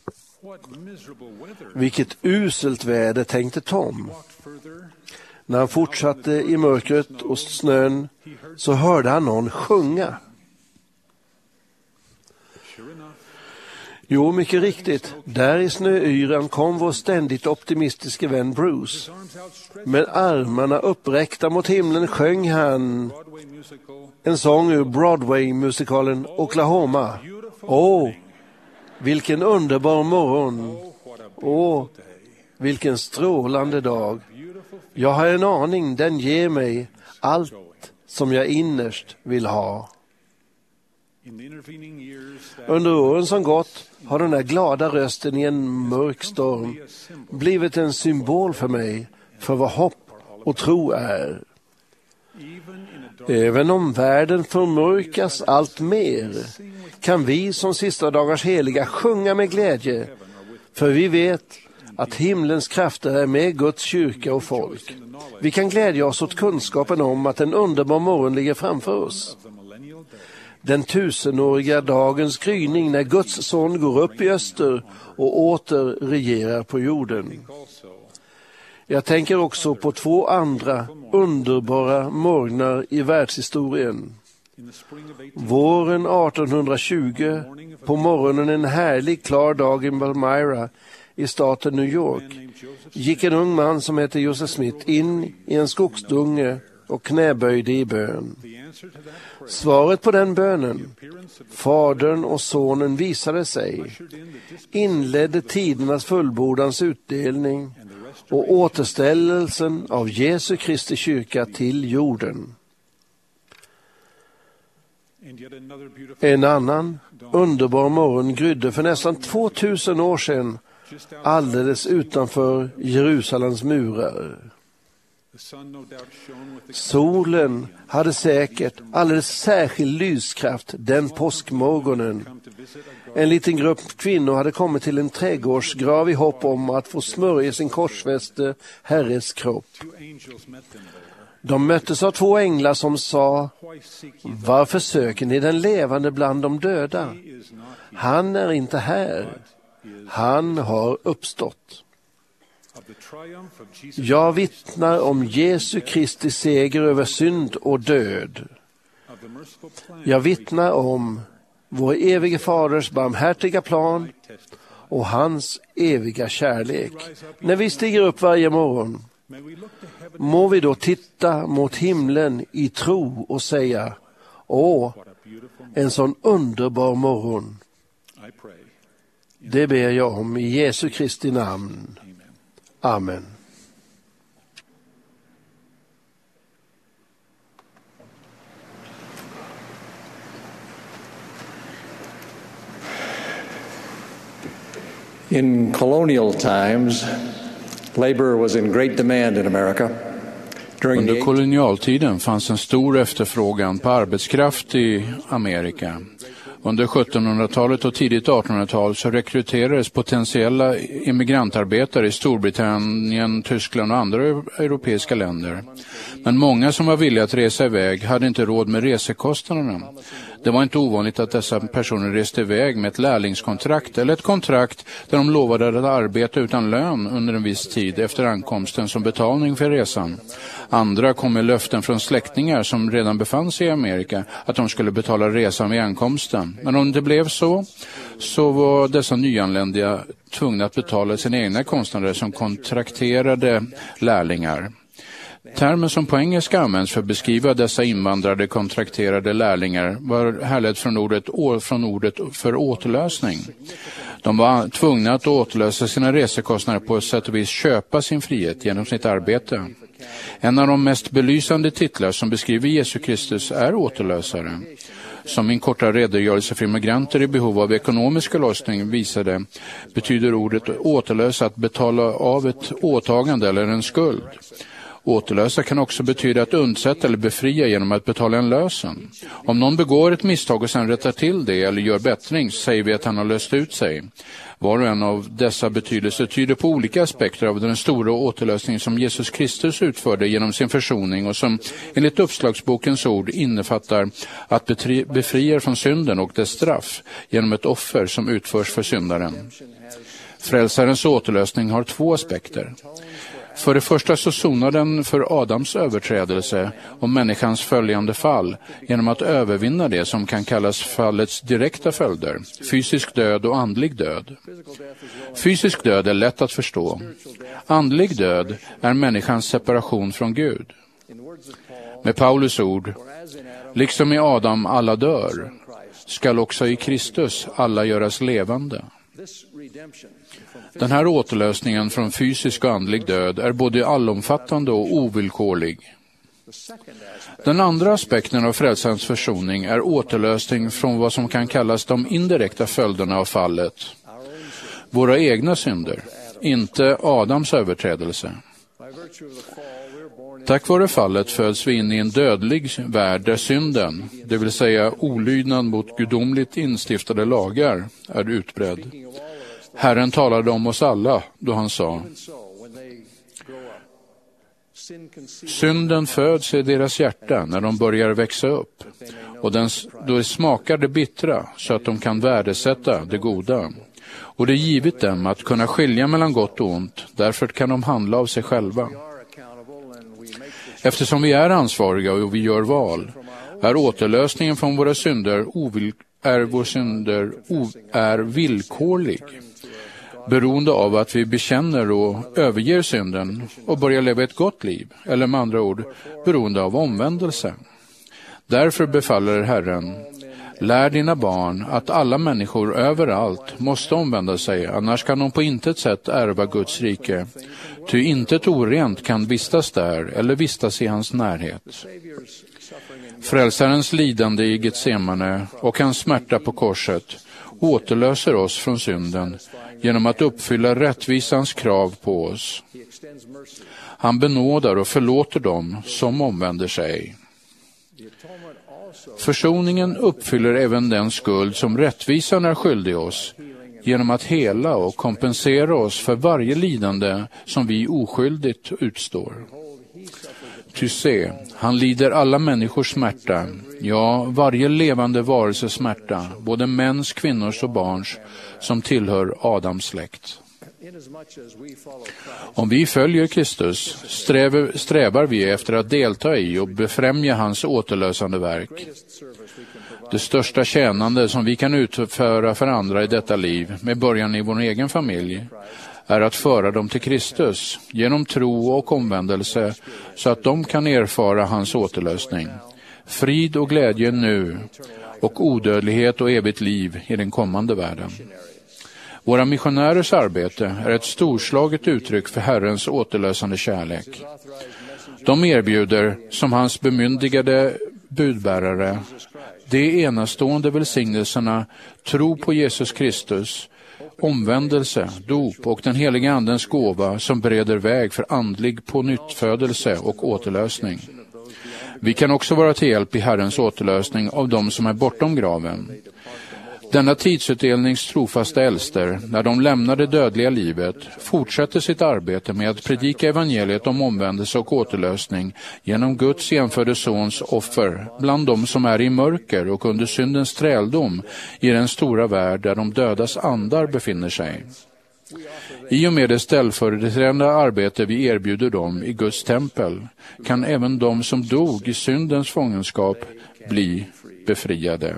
S2: Vilket uselt väder, tänkte Tom. När han fortsatte i mörkret och snön så hörde han någon sjunga. Jo, mycket riktigt. Där i snöyran kom vår ständigt optimistiske vän Bruce. Med armarna uppräckta mot himlen sjöng han en sång ur Broadway-musikalen Oklahoma. Åh, Vilken underbar morgon! Åh, vilken strålande dag! Jag har en aning, den ger mig allt som jag innerst vill ha. Under åren som gått har den här glada rösten i en mörk storm blivit en symbol för mig för vad hopp och tro är. Även om världen förmörkas allt mer kan vi som sista dagars heliga sjunga med glädje, för vi vet att himlens krafter är med Guds kyrka och folk. Vi kan glädja oss åt kunskapen om att en underbar morgon ligger framför oss. Den tusenåriga dagens gryning när Guds son går upp i öster och åter regerar på jorden. Jag tänker också på 2 andra underbara morgnar i världshistorien. Våren 1820, på morgonen en härlig klar dag i Palmyra i staten New York, gick en ung man som hette Joseph Smith in i en skogsdunge och knäböjde i bön. Svaret på den bönen, Fadern och Sonen visade sig, inledde tidernas fullbordans utdelning och återställelsen av Jesu Kristi kyrka till jorden. En annan underbar morgon grydde för nästan 2000 år sedan alldeles utanför Jerusalems murar. Solen hade säkert alldeles särskild lyskraft den påskmorgonen. En liten grupp kvinnor hade kommit till en trädgårdsgrav i hopp om att få smörja sin korsfäste Herres kropp. De möttes av 2 änglar som sa: varför söker ni den levande bland de döda? Han är inte här. Han har uppstått. Jag vittnar om Jesu Kristi seger över synd och död. Jag vittnar om vår evige faders barmhärtiga plan och hans eviga kärlek. När vi stiger upp varje morgon, må vi då titta mot himlen i tro och säga: åh, en sån underbar morgon. Det ber jag om i Jesu Kristi namn. Amen.
S10: In colonial times, labor was in great demand in America.
S8: Under kolonialtiden fanns en stor efterfrågan på arbetskraft i Amerika. Under 1700-talet och tidigt 1800-tal så rekryterades potentiella immigrantarbetare i Storbritannien, Tyskland och andra europeiska länder. Men många som var villiga att resa iväg hade inte råd med resekostnaderna. Det var inte ovanligt att dessa personer reste iväg med ett lärlingskontrakt eller ett kontrakt där de lovade att arbeta utan lön under en viss tid efter ankomsten som betalning för resan. Andra kom med löften från släktingar som redan befann sig i Amerika att de skulle betala resan vid ankomsten. Men om det blev så var dessa nyanländiga tvungna att betala sina egna kostnader som kontrakterade lärlingar. Termen som på engelska används för att beskriva dessa invandrade kontrakterade lärlingar var härledd från ordet för återlösning. De var tvungna att återlösa sina resekostnader på ett sätt och vis köpa sin frihet genom sitt arbete. En av de mest belysande titlar som beskriver Jesu Kristus är återlösare. Som min korta redogörelse för immigranter i behov av ekonomisk lösning visade, betyder ordet återlösa att betala av ett åtagande eller en skuld. Återlösa kan också betyda att undsätta eller befria genom att betala en lösen. Om någon begår ett misstag och sedan rättar till det eller gör bättring, säger vi att han har löst ut sig. Var och en av dessa betydelser tyder på olika aspekter av den stora återlösning som Jesus Kristus utförde genom sin försoning och som enligt uppslagsbokens ord innefattar att befria från synden och dess straff genom ett offer som utförs för syndaren. Frälsarens återlösning har 2 aspekter. För det första så sonar den för Adams överträdelse och människans följande fall genom att övervinna det som kan kallas fallets direkta följder, fysisk död och andlig död. Fysisk död är lätt att förstå. Andlig död är människans separation från Gud. Med Paulus ord, liksom i Adam alla dör, skall också i Kristus alla göras levande. Den här återlösningen från fysisk och andlig död är både allomfattande och ovillkorlig. Den andra aspekten av frälsarens försoning är återlösning från vad som kan kallas de indirekta följderna av fallet. Våra egna synder, inte Adams överträdelse. Tack vare fallet föds vi in i en dödlig värld där synden, det vill säga olydnad mot gudomligt instiftade lagar, är utbredd. Herren talade om oss alla då han sa: synden föds i deras hjärta när de börjar växa upp, och då smakar det bittra så att de kan värdesätta det goda. Och det är givet dem att kunna skilja mellan gott och ont, därför kan de handla av sig själva. Eftersom vi är ansvariga och vi gör val, är återlösningen från våra synder är villkorlig, beroende av att vi bekänner och överger synden och börjar leva ett gott liv, eller med andra ord, beroende av omvändelse. Därför befaller Herren: lär dina barn att alla människor överallt måste omvända sig, annars kan de på intet sätt ärva Guds rike. Ty intet orent kan vistas där eller vistas i hans närhet. Frälsarens lidande i Getsemane och hans smärta på korset återlöser oss från synden genom att uppfylla rättvisans krav på oss. Han benådar och förlåter dem som omvänder sig. Försoningen uppfyller även den skuld som rättvisan är skyldig oss genom att hela och kompensera oss för varje lidande som vi oskyldigt utstår. Ty se, han lider alla människors smärta, ja, varje levande varelses smärta, både mäns, kvinnors och barns, som tillhör Adams släkt. Om vi följer Kristus strävar vi efter att delta i och befrämja hans återlösande verk. Det största tjänande som vi kan utföra för andra i detta liv, med början i vår egen familj, är att föra dem till Kristus genom tro och omvändelse, så att de kan erfara hans återlösning. Frid och glädje nu och odödlighet och evigt liv i den kommande världen. Våra missionärers arbete är ett storslaget uttryck för Herrens återlösande kärlek. De erbjuder, som hans bemyndigade budbärare, de enastående välsignelserna tro på Jesus Kristus, omvändelse, dop och den heliga andens gåva som bereder väg för andlig pånyttfödelse och återlösning. Vi kan också vara till hjälp i Herrens återlösning av dem som är bortom graven. Denna tidsutdelnings trofasta äldster, när de lämnar det dödliga livet, fortsätter sitt arbete med att predika evangeliet om omvändelse och återlösning genom Guds enfödde sons offer bland dem som är i mörker och under syndens träldom i den stora värld där de dödas andar befinner sig. I och med det ställföreträdande arbete vi erbjuder dem i Guds tempel kan även de som dog i syndens fångenskap bli befriade.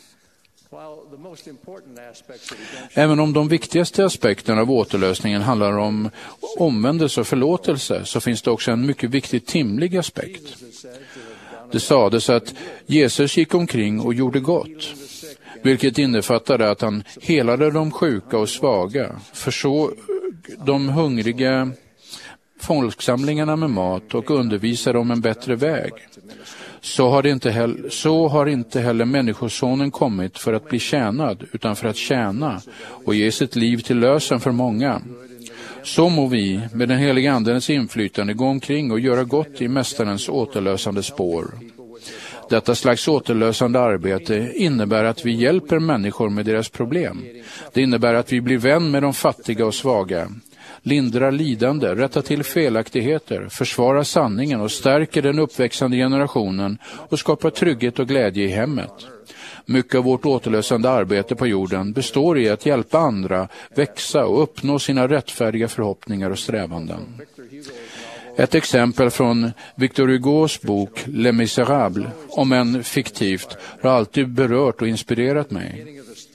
S8: Även om de viktigaste aspekterna av återlösningen handlar om omvändelse och förlåtelse, så finns det också en mycket viktig timlig aspekt. Det sades att Jesus gick omkring och gjorde gott, vilket innefattade att han helade de sjuka och svaga, försåg de hungriga folksamlingarna med mat och undervisade om en bättre väg. Så har inte heller människosonen kommit för att bli tjänad, utan för att tjäna och ge sitt liv till lösen för många. Så må vi med den heliga andens inflytande gå omkring och göra gott i mästarens återlösande spår. Detta slags återlösande arbete innebär att vi hjälper människor med deras problem. Det innebär att vi blir vän med de fattiga och svaga, lindrar lidande, rättar till felaktigheter, försvarar sanningen och stärker den uppväxande generationen och skapar trygghet och glädje i hemmet. Mycket av vårt återlösande arbete på jorden består i att hjälpa andra växa och uppnå sina rättfärdiga förhoppningar och strävanden. Ett exempel från Victor Hugos bok Les Misérables, om än fiktivt, har alltid berört och inspirerat mig.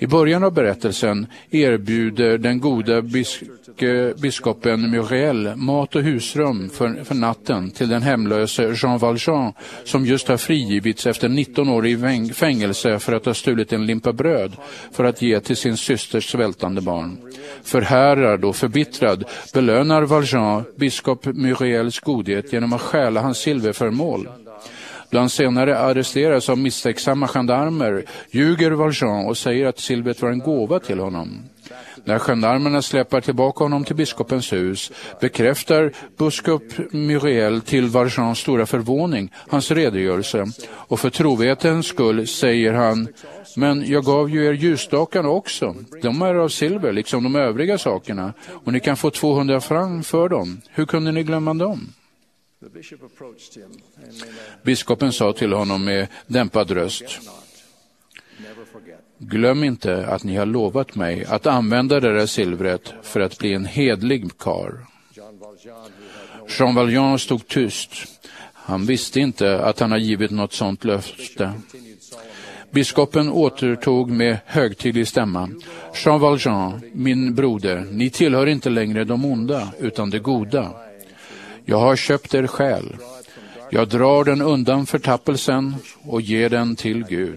S8: I början av berättelsen erbjuder den goda biskopen Muriel mat och husrum för natten till den hemlöse Jean Valjean som just har frigivits efter 19 år i fängelse för att ha stulit en limpa bröd för att ge till sin systers svältande barn. Förhärad och förbittrad belönar Valjean biskop Muriels godhet genom att stjäla hans silverföremål. Då han senare arresteras av misstänksamma gendarmer ljuger Valjean och säger att silvret var en gåva till honom. När gendarmerna släpar tillbaka honom till biskopens hus bekräftar biskop Muriel till Valjeans stora förvåning hans redogörelse och för trovetens skull säger han: men jag gav ju er ljusstakarna också. De är av silver liksom de övriga sakerna och ni kan få 200 franc för dem. Hur kunde ni glömma dem? Biskopen sa till honom med dämpad röst: glöm inte att ni har lovat mig att använda det där silvret för att bli en hedlig karl. Jean Valjean stod tyst. Han visste inte att han har givit något sådant löfte. Biskopen återtog med högtidlig stämma: Jean Valjean, min broder, ni tillhör inte längre de onda utan de goda. Jag har köpt er själ. Jag drar den undan förtappelsen och ger den till Gud.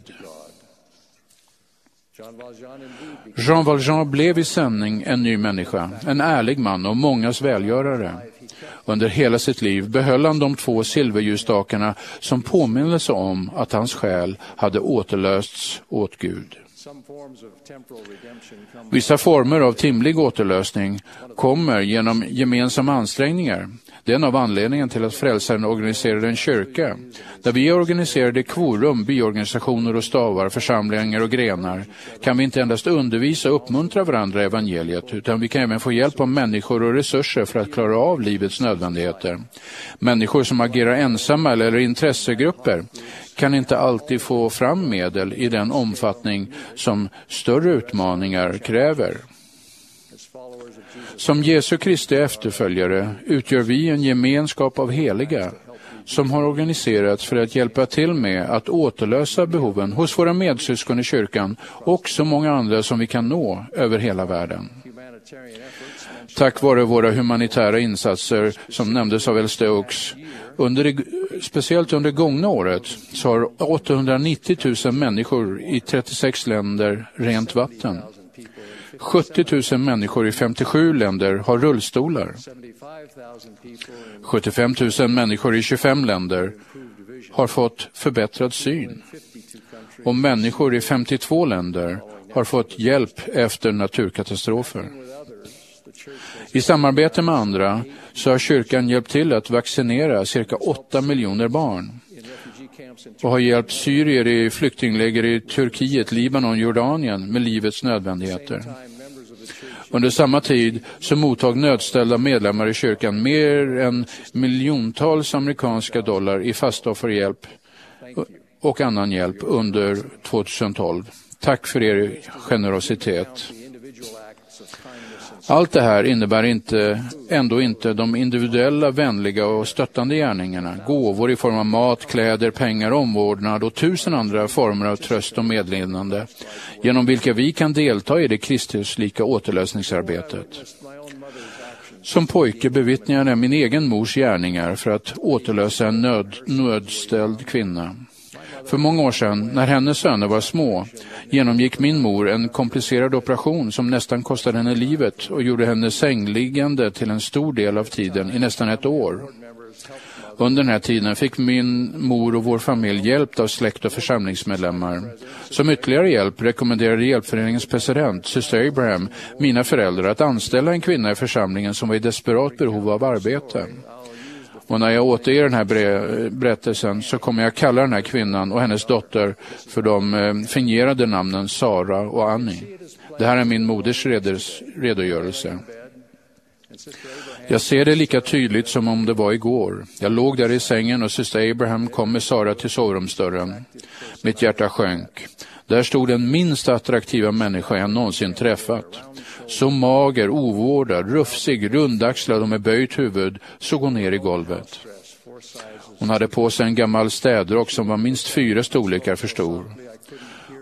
S8: Jean Valjean blev i sanning en ny människa, en ärlig man och mångas välgörare. Under hela sitt liv behöll han de 2 silverljusstakarna som påminnelse om att hans själ hade återlösts åt Gud. Vissa former av timlig återlösning kommer genom gemensamma ansträngningar. Det är en av anledningen till att Frälsaren organiserade en kyrka. Där vi organiserade kvorum, byorganisationer och stavar, församlingar och grenar kan vi inte endast undervisa och uppmuntra varandra i evangeliet utan vi kan även få hjälp av människor och resurser för att klara av livets nödvändigheter. Människor som agerar ensamma eller intressegrupper kan inte alltid få fram medel i den omfattning som större utmaningar kräver. Som Jesu Kristi efterföljare utgör vi en gemenskap av heliga som har organiserats för att hjälpa till med att återlösa behoven hos våra medsyskon i kyrkan och så många andra som vi kan nå över hela världen. Tack vare våra humanitära insatser som nämndes av Elste Oaks, speciellt under gångna året så har 890 000 människor i 36 länder rent vatten. 70 000 människor i 57 länder har rullstolar. 75 000 människor i 25 länder har fått förbättrad syn. Och människor i 52 länder har fått hjälp efter naturkatastrofer. I samarbete med andra så har kyrkan hjälpt till att vaccinera cirka 8 miljoner barn och har hjälpt syrier i flyktingläger i Turkiet, Libanon, Jordanien med livets nödvändigheter. Under samma tid så mottog nödställda medlemmar i kyrkan mer än miljontals amerikanska dollar i fastofferhjälp och annan hjälp under 2012. Tack för er generositet. Allt det här innebär ändå inte de individuella, vänliga och stöttande gärningarna, gåvor i form av mat, kläder, pengar, omvårdnad och 1000 andra former av tröst och medlidande, genom vilka vi kan delta i det kristuslika återlösningsarbetet. Som pojke bevittnade jag min egen mors gärningar för att återlösa en nödställd kvinna. För många år sedan, när hennes söner var små, genomgick min mor en komplicerad operation som nästan kostade henne livet och gjorde henne sängliggande till en stor del av tiden i nästan ett år. Under den här tiden fick min mor och vår familj hjälp av släkt och församlingsmedlemmar. Som ytterligare hjälp rekommenderade hjälpföreningens president, syster Abraham, mina föräldrar att anställa en kvinna i församlingen som var i desperat behov av arbete. Och när jag återger den här berättelsen så kommer jag kalla den här kvinnan och hennes dotter för de fingerade namnen Sara och Annie. Det här är min moders redogörelse. Jag ser det lika tydligt som om det var igår. Jag låg där i sängen och syster Abraham kom med Sara till sovrumsdörren. Mitt hjärta sjönk. Där stod den minst attraktiva människa jag någonsin träffat. Så mager, ovårdad, rufsig, rundaxlad och med böjt huvud såg hon ner i golvet. Hon hade på sig en gammal städrock som var minst 4 storlekar för stor.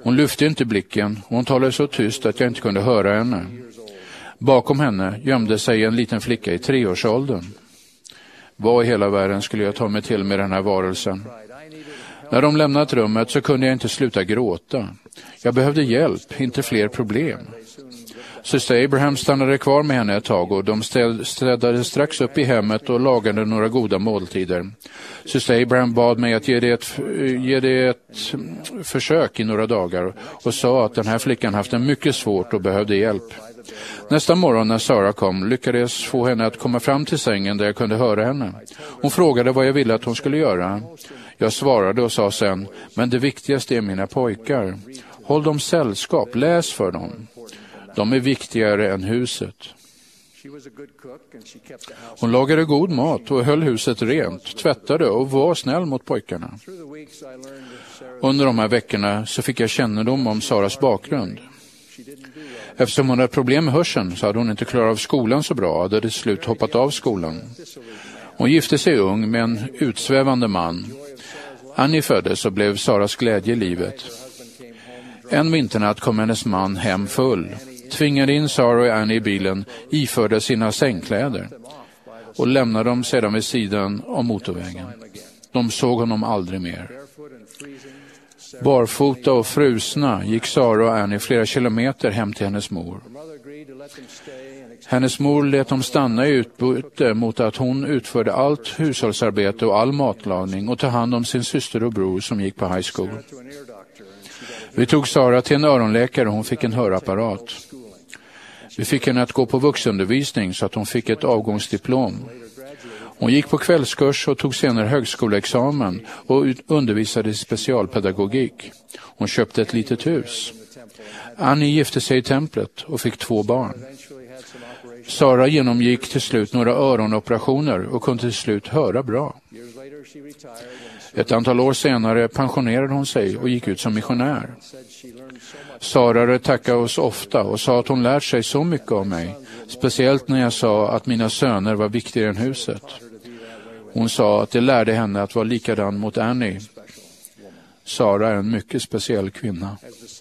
S8: Hon lyfte inte blicken och hon talade så tyst att jag inte kunde höra henne. Bakom henne gömde sig en liten flicka i 3-årsåldern. Vad i hela världen skulle jag ta mig till med den här varelsen? När de lämnat rummet så kunde jag inte sluta gråta. Jag behövde hjälp, inte fler problem. Syster Abraham stannade kvar med henne ett tag och de städade strax upp i hemmet och lagade några goda måltider. Syster Abraham bad mig att ge det ett försök i några dagar och sa att den här flickan haft det mycket svårt och behövde hjälp. Nästa morgon när Sara kom lyckades få henne att komma fram till sängen där jag kunde höra henne. Hon frågade vad jag ville att hon skulle göra. Jag svarade och sa sen, men det viktigaste är mina pojkar. Håll dem sällskap, läs för dem. De är viktigare än huset. Hon lagade god mat och höll huset rent, tvättade och var snäll mot pojkarna. Under de här veckorna så fick jag kännedom om Saras bakgrund. Eftersom hon hade problem med hörseln så hade hon inte klarat av skolan så bra och hade till slut hoppat av skolan. Hon gifte sig ung med en utsvävande man. Annie föddes och blev Saras glädje i livet. En vinternatt kom hennes man hem full, tvingade in Sara och Annie i bilen, iförde sina sängkläder och lämnade dem sedan vid sidan av motorvägen. De såg honom aldrig mer. Barfota och frusna gick Sara och Annie flera kilometer hem till hennes mor. Hennes mor lät dem stanna i utbyte mot att hon utförde allt hushållsarbete och all matlagning och tog hand om sin syster och bror som gick på high school. Vi tog Sara till en öronläkare och hon fick en hörapparat. Vi fick henne att gå på vuxundervisning så att hon fick ett avgångsdiplom. Hon gick på kvällskurs och tog senare högskoleexamen och undervisade i specialpedagogik. Hon köpte ett litet hus. Annie gifte sig i templet och fick 2 barn. Sara genomgick till slut några öronoperationer och kunde till slut höra bra. Ett antal år senare pensionerade hon sig och gick ut som missionär. Sara tackade oss ofta och sa att hon lärt sig så mycket av mig, speciellt när jag sa att mina söner var viktigare än huset. Hon sa att det lärde henne att vara likadan mot Annie. Sara är en mycket speciell kvinna.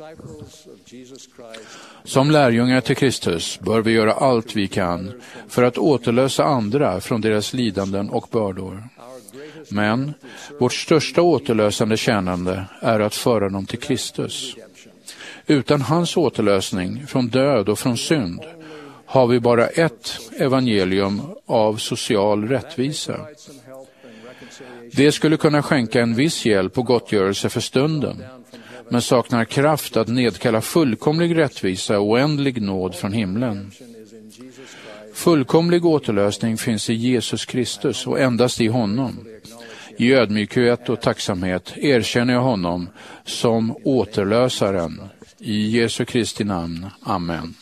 S8: Som lärjungar till Kristus bör vi göra allt vi kan för att återlösa andra från deras lidanden och bördor. Men vårt största återlösande tjänande är att föra dem till Kristus. Utan hans återlösning från död och från synd har vi bara ett evangelium av social rättvisa. Det skulle kunna skänka en viss hjälp och gottgörelse för stunden, men saknar kraft att nedkalla fullkomlig rättvisa och oändlig nåd från himlen. Fullkomlig återlösning finns i Jesus Kristus och endast i honom. I ödmjukhet och tacksamhet erkänner jag honom som återlösaren. I Jesu Kristi namn. Amen.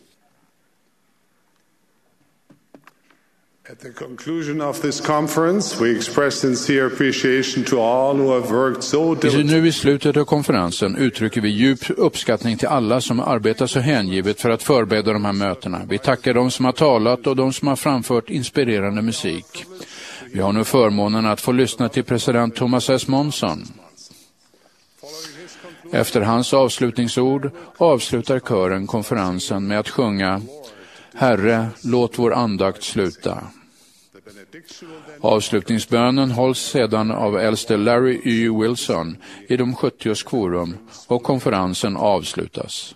S3: At the conclusion of this conference, we express sincere appreciation to all who have worked so diligently.
S8: Nu i slutet av konferensen uttrycker vi djup uppskattning till alla som arbetar så hängivet för att förbereda de här mötena. Vi tackar de som har talat och de som har framfört inspirerande musik. Vi har nu förmånen att få lyssna till president Thomas S. Monson. Efter hans avslutningsord avslutar kören konferensen med att sjunga Herre, låt vår andakt sluta. Avslutningsbönen hålls sedan av äldste Larry Y. Wilson i de 70:s quorum och konferensen avslutas.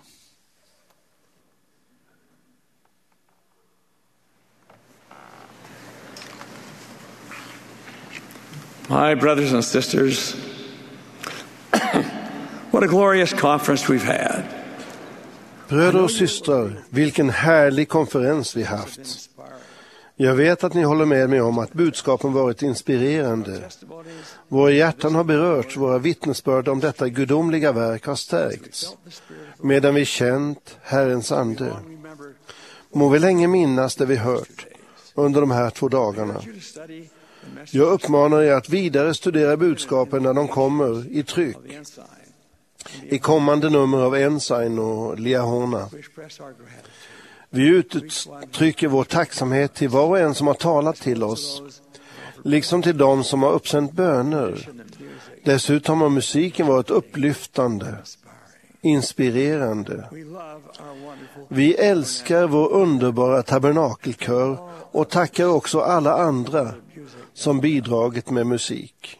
S11: My brothers and sisters, what a glorious conference we've had.
S2: Bröder och systrar, vilken härlig konferens vi haft. Jag vet att ni håller med mig om att budskapen varit inspirerande. Våra hjärtan har berörts, våra vittnesbörd om detta gudomliga verk har stärkts, medan vi känt Herrens ande. Må vi länge minnas det vi hört under de här 2 dagarna. Jag uppmanar er att vidare studera budskapen när de kommer i tryck, i kommande nummer av Ensign och Liahona. Vi uttrycker vår tacksamhet till var och en som har talat till oss, liksom till de som har uppsänt böner. Dessutom har musiken varit upplyftande. inspirerande. Vi älskar vår underbara tabernakelkör och tackar också alla andra som bidragit med musik.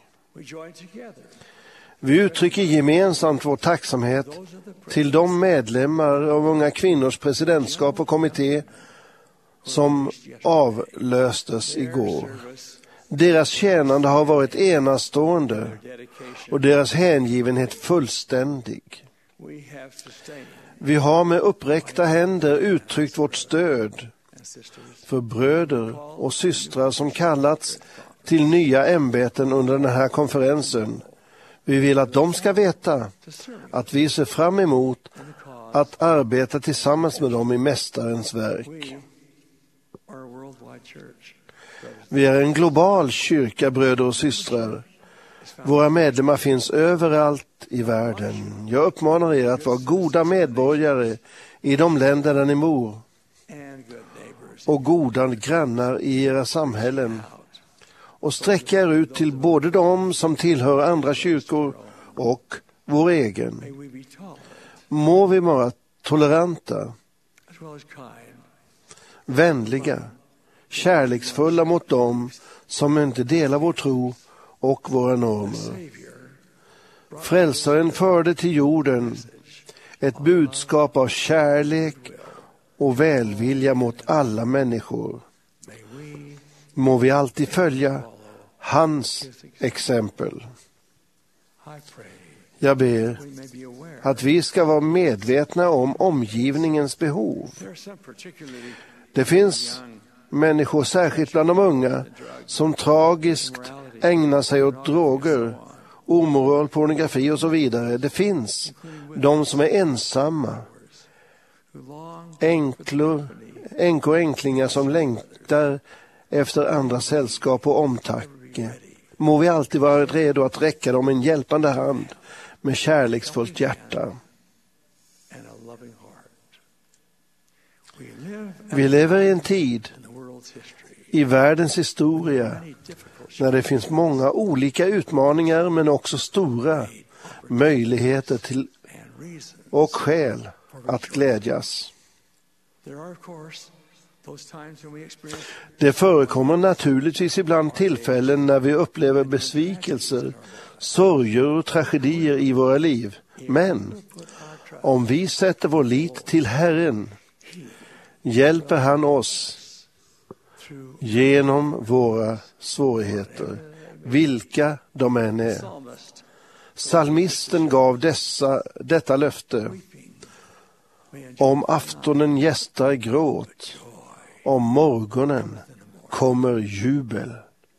S2: Vi uttrycker gemensamt vår tacksamhet till de medlemmar av Unga kvinnors presidentskap och kommitté som avlöstes igår. Deras tjänande har varit enastående och deras hängivenhet fullständig. Vi har med uppräckta händer uttryckt vårt stöd för bröder och systrar som kallats till nya ämbeten under den här konferensen. Vi vill att de ska veta att vi ser fram emot att arbeta tillsammans med dem i Mästarens verk. Vi är en global kyrka, bröder och systrar. Våra medlemmar finns överallt i världen. Jag uppmanar er att vara goda medborgare i de länder där ni bor och goda grannar i era samhällen. Och sträcka er ut till både de som tillhör andra kyrkor och vår egen. Må vi vara toleranta, vänliga, kärleksfulla mot dem som inte delar vår tro och våra normer. Frälsaren förde till jorden ett budskap av kärlek och välvilja mot alla människor. Må vi alltid följa hans exempel. Jag ber att vi ska vara medvetna om omgivningens behov. Det finns människor, särskilt bland de unga, som tragiskt ägnar sig åt droger, omoral, pornografi och så vidare. Det finns de som är ensamma, änkor och änklingar som längtar efter andra sällskap och omtanke. Må vi alltid vara redo att räcka dem en hjälpande hand med kärleksfullt hjärta. Vi lever i en tid i världens historia när det finns många olika utmaningar men också stora möjligheter till och skäl att glädjas. Det förekommer naturligtvis ibland tillfällen när vi upplever besvikelser, sorger och tragedier i våra liv. Men om vi sätter vår lit till Herren hjälper han oss genom våra svårigheter, vilka de än är. Psalmisten gav detta löfte: om aftonen gästar gråt, om morgonen kommer jubel.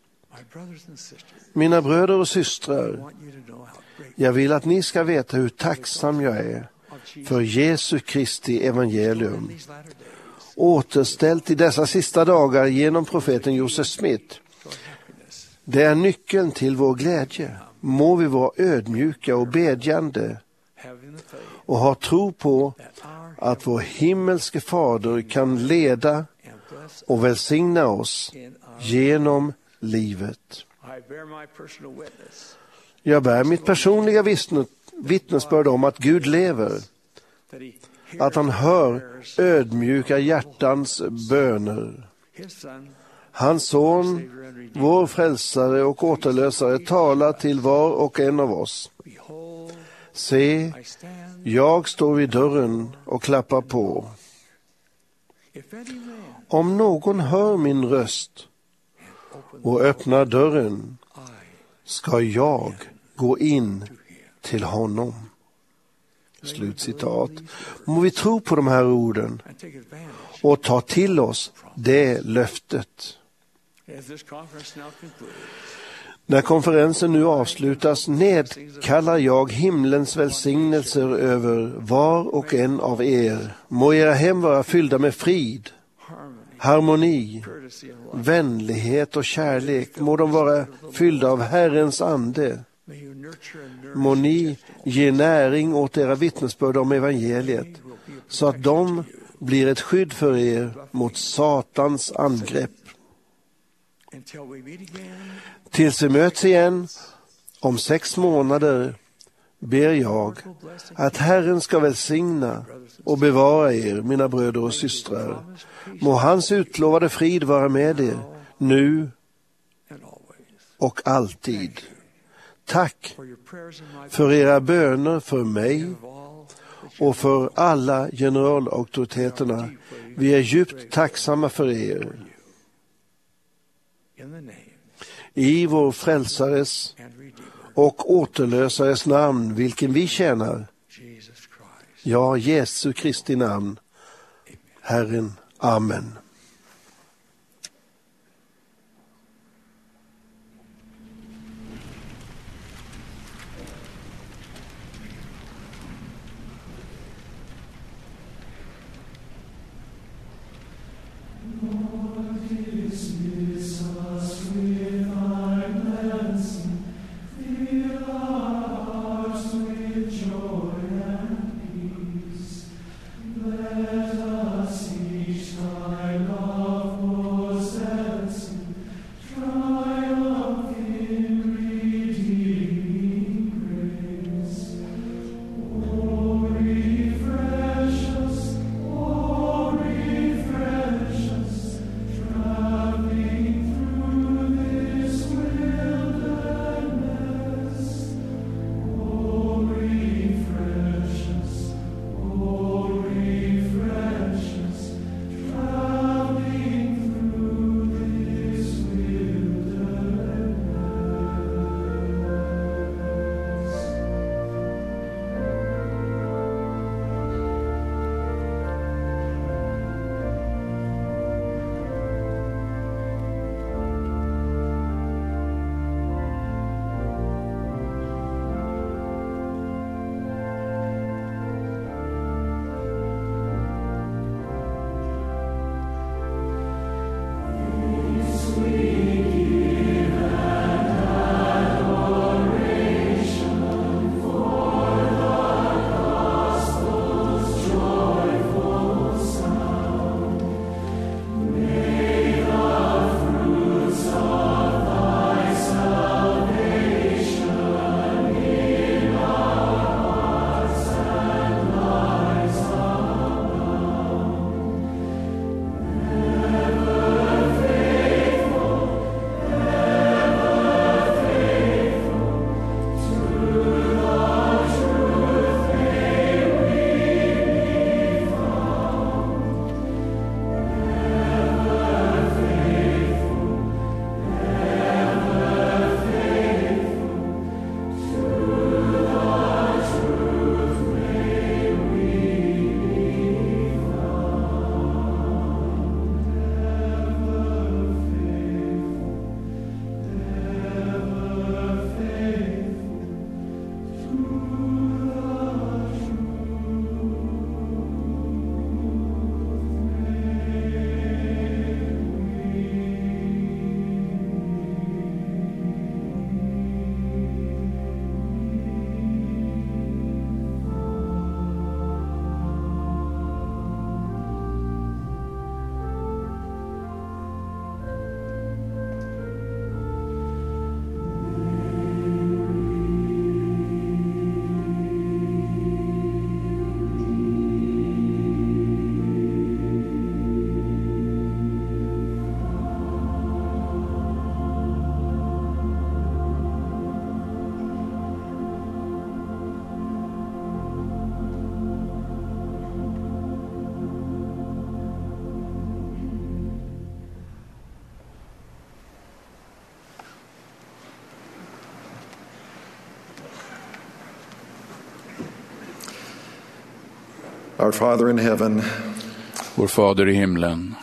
S2: Mina bröder och systrar, jag vill att ni ska veta hur tacksam jag är för Jesu Kristi evangelium, återställt i dessa sista dagar genom profeten Joseph Smith. Det är nyckeln till vår glädje. Må vi vara ödmjuka och bedjande och ha tro på att vår himmelske fader kan leda och välsigna oss genom livet. Jag bär mitt personliga vittnesbörd om att Gud lever, att han hör ödmjuka hjärtans böner. Hans son, vår frälsare och återlösare, talar till var och en av oss. Se, jag står vid dörren och klappar på. Om någon hör min röst och öppnar dörren, ska jag gå in till honom. Slutcitat. Må vi tro på de här orden och ta till oss det löftet. När konferensen nu avslutas nedkallar jag himlens välsignelser över var och en av er. Må era hem vara fyllda med frid, harmoni, vänlighet och kärlek. Må de vara fyllda av Herrens ande. Må ni ge näring åt era vittnesbörd om evangeliet, så att de blir ett skydd för er mot Satans angrepp. Tills vi möts igen om 6 månader ber jag att Herren ska välsigna och bevara er, mina bröder och systrar. Må hans utlovade frid vara med er, nu och alltid. Tack för era böner för mig och för alla generalauktoriteterna. Vi är djupt tacksamma för er. I vår frälsares och återlösares namn, vilken vi tjänar. Ja, Jesu Kristi namn. Herren. Amen.
S5: Our Father in heaven,
S8: vår Fader i himlen.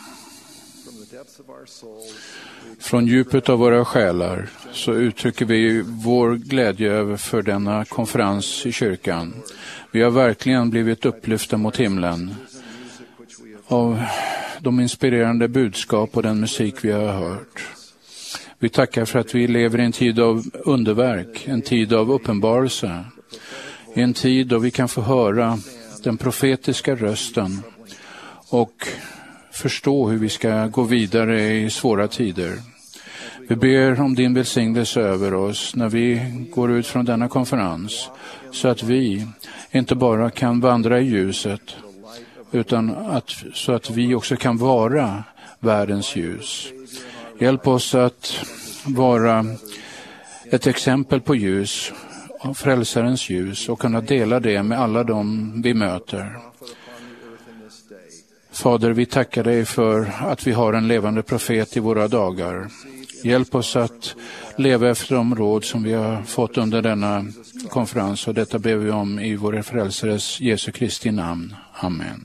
S8: Från djupet av våra själar så uttrycker vi vår glädje över för denna konferens i kyrkan. Vi har verkligen blivit upplyfta mot himlen av de inspirerande budskap och den musik vi har hört. Vi tackar för att vi lever i en tid av underverk, en tid av uppenbarelse, en tid då vi kan få höra den profetiska rösten och förstå hur vi ska gå vidare i svåra tider. Vi ber om din välsignelse över oss när vi går ut från denna konferens, så att vi inte bara kan vandra i ljuset, utan så att vi också kan vara världens ljus. Hjälp oss att vara ett exempel på ljus, frälsarens ljus, och kunna dela det med alla de vi möter. Fader, vi tackar dig för att vi har en levande profet i våra dagar. Hjälp oss att leva efter de råd som vi har fått under denna konferens, och detta ber vi om i vår frälsares Jesu Kristi namn. Amen.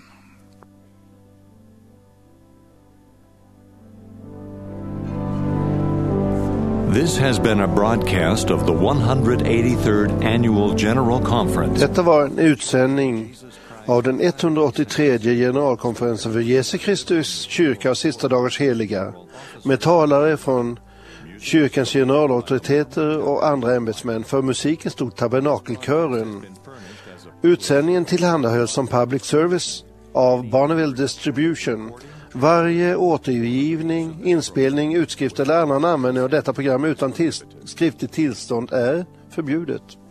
S1: This has been a broadcast of the 183rd Annual General Conference.
S2: Detta var en utsändning av den 183 generalkonferensen för Jesu Kristus kyrka och sista dagars heliga, med talare från kyrkans generalauktoriteter och andra ämbetsmän. För musiken stod Tabernakelkören. Utsändningen tillhandahölls som public service av Bonneville Distribution. Varje återgivning, inspelning, utskrift eller annan användning av detta program utan skriftligt tillstånd är förbjudet.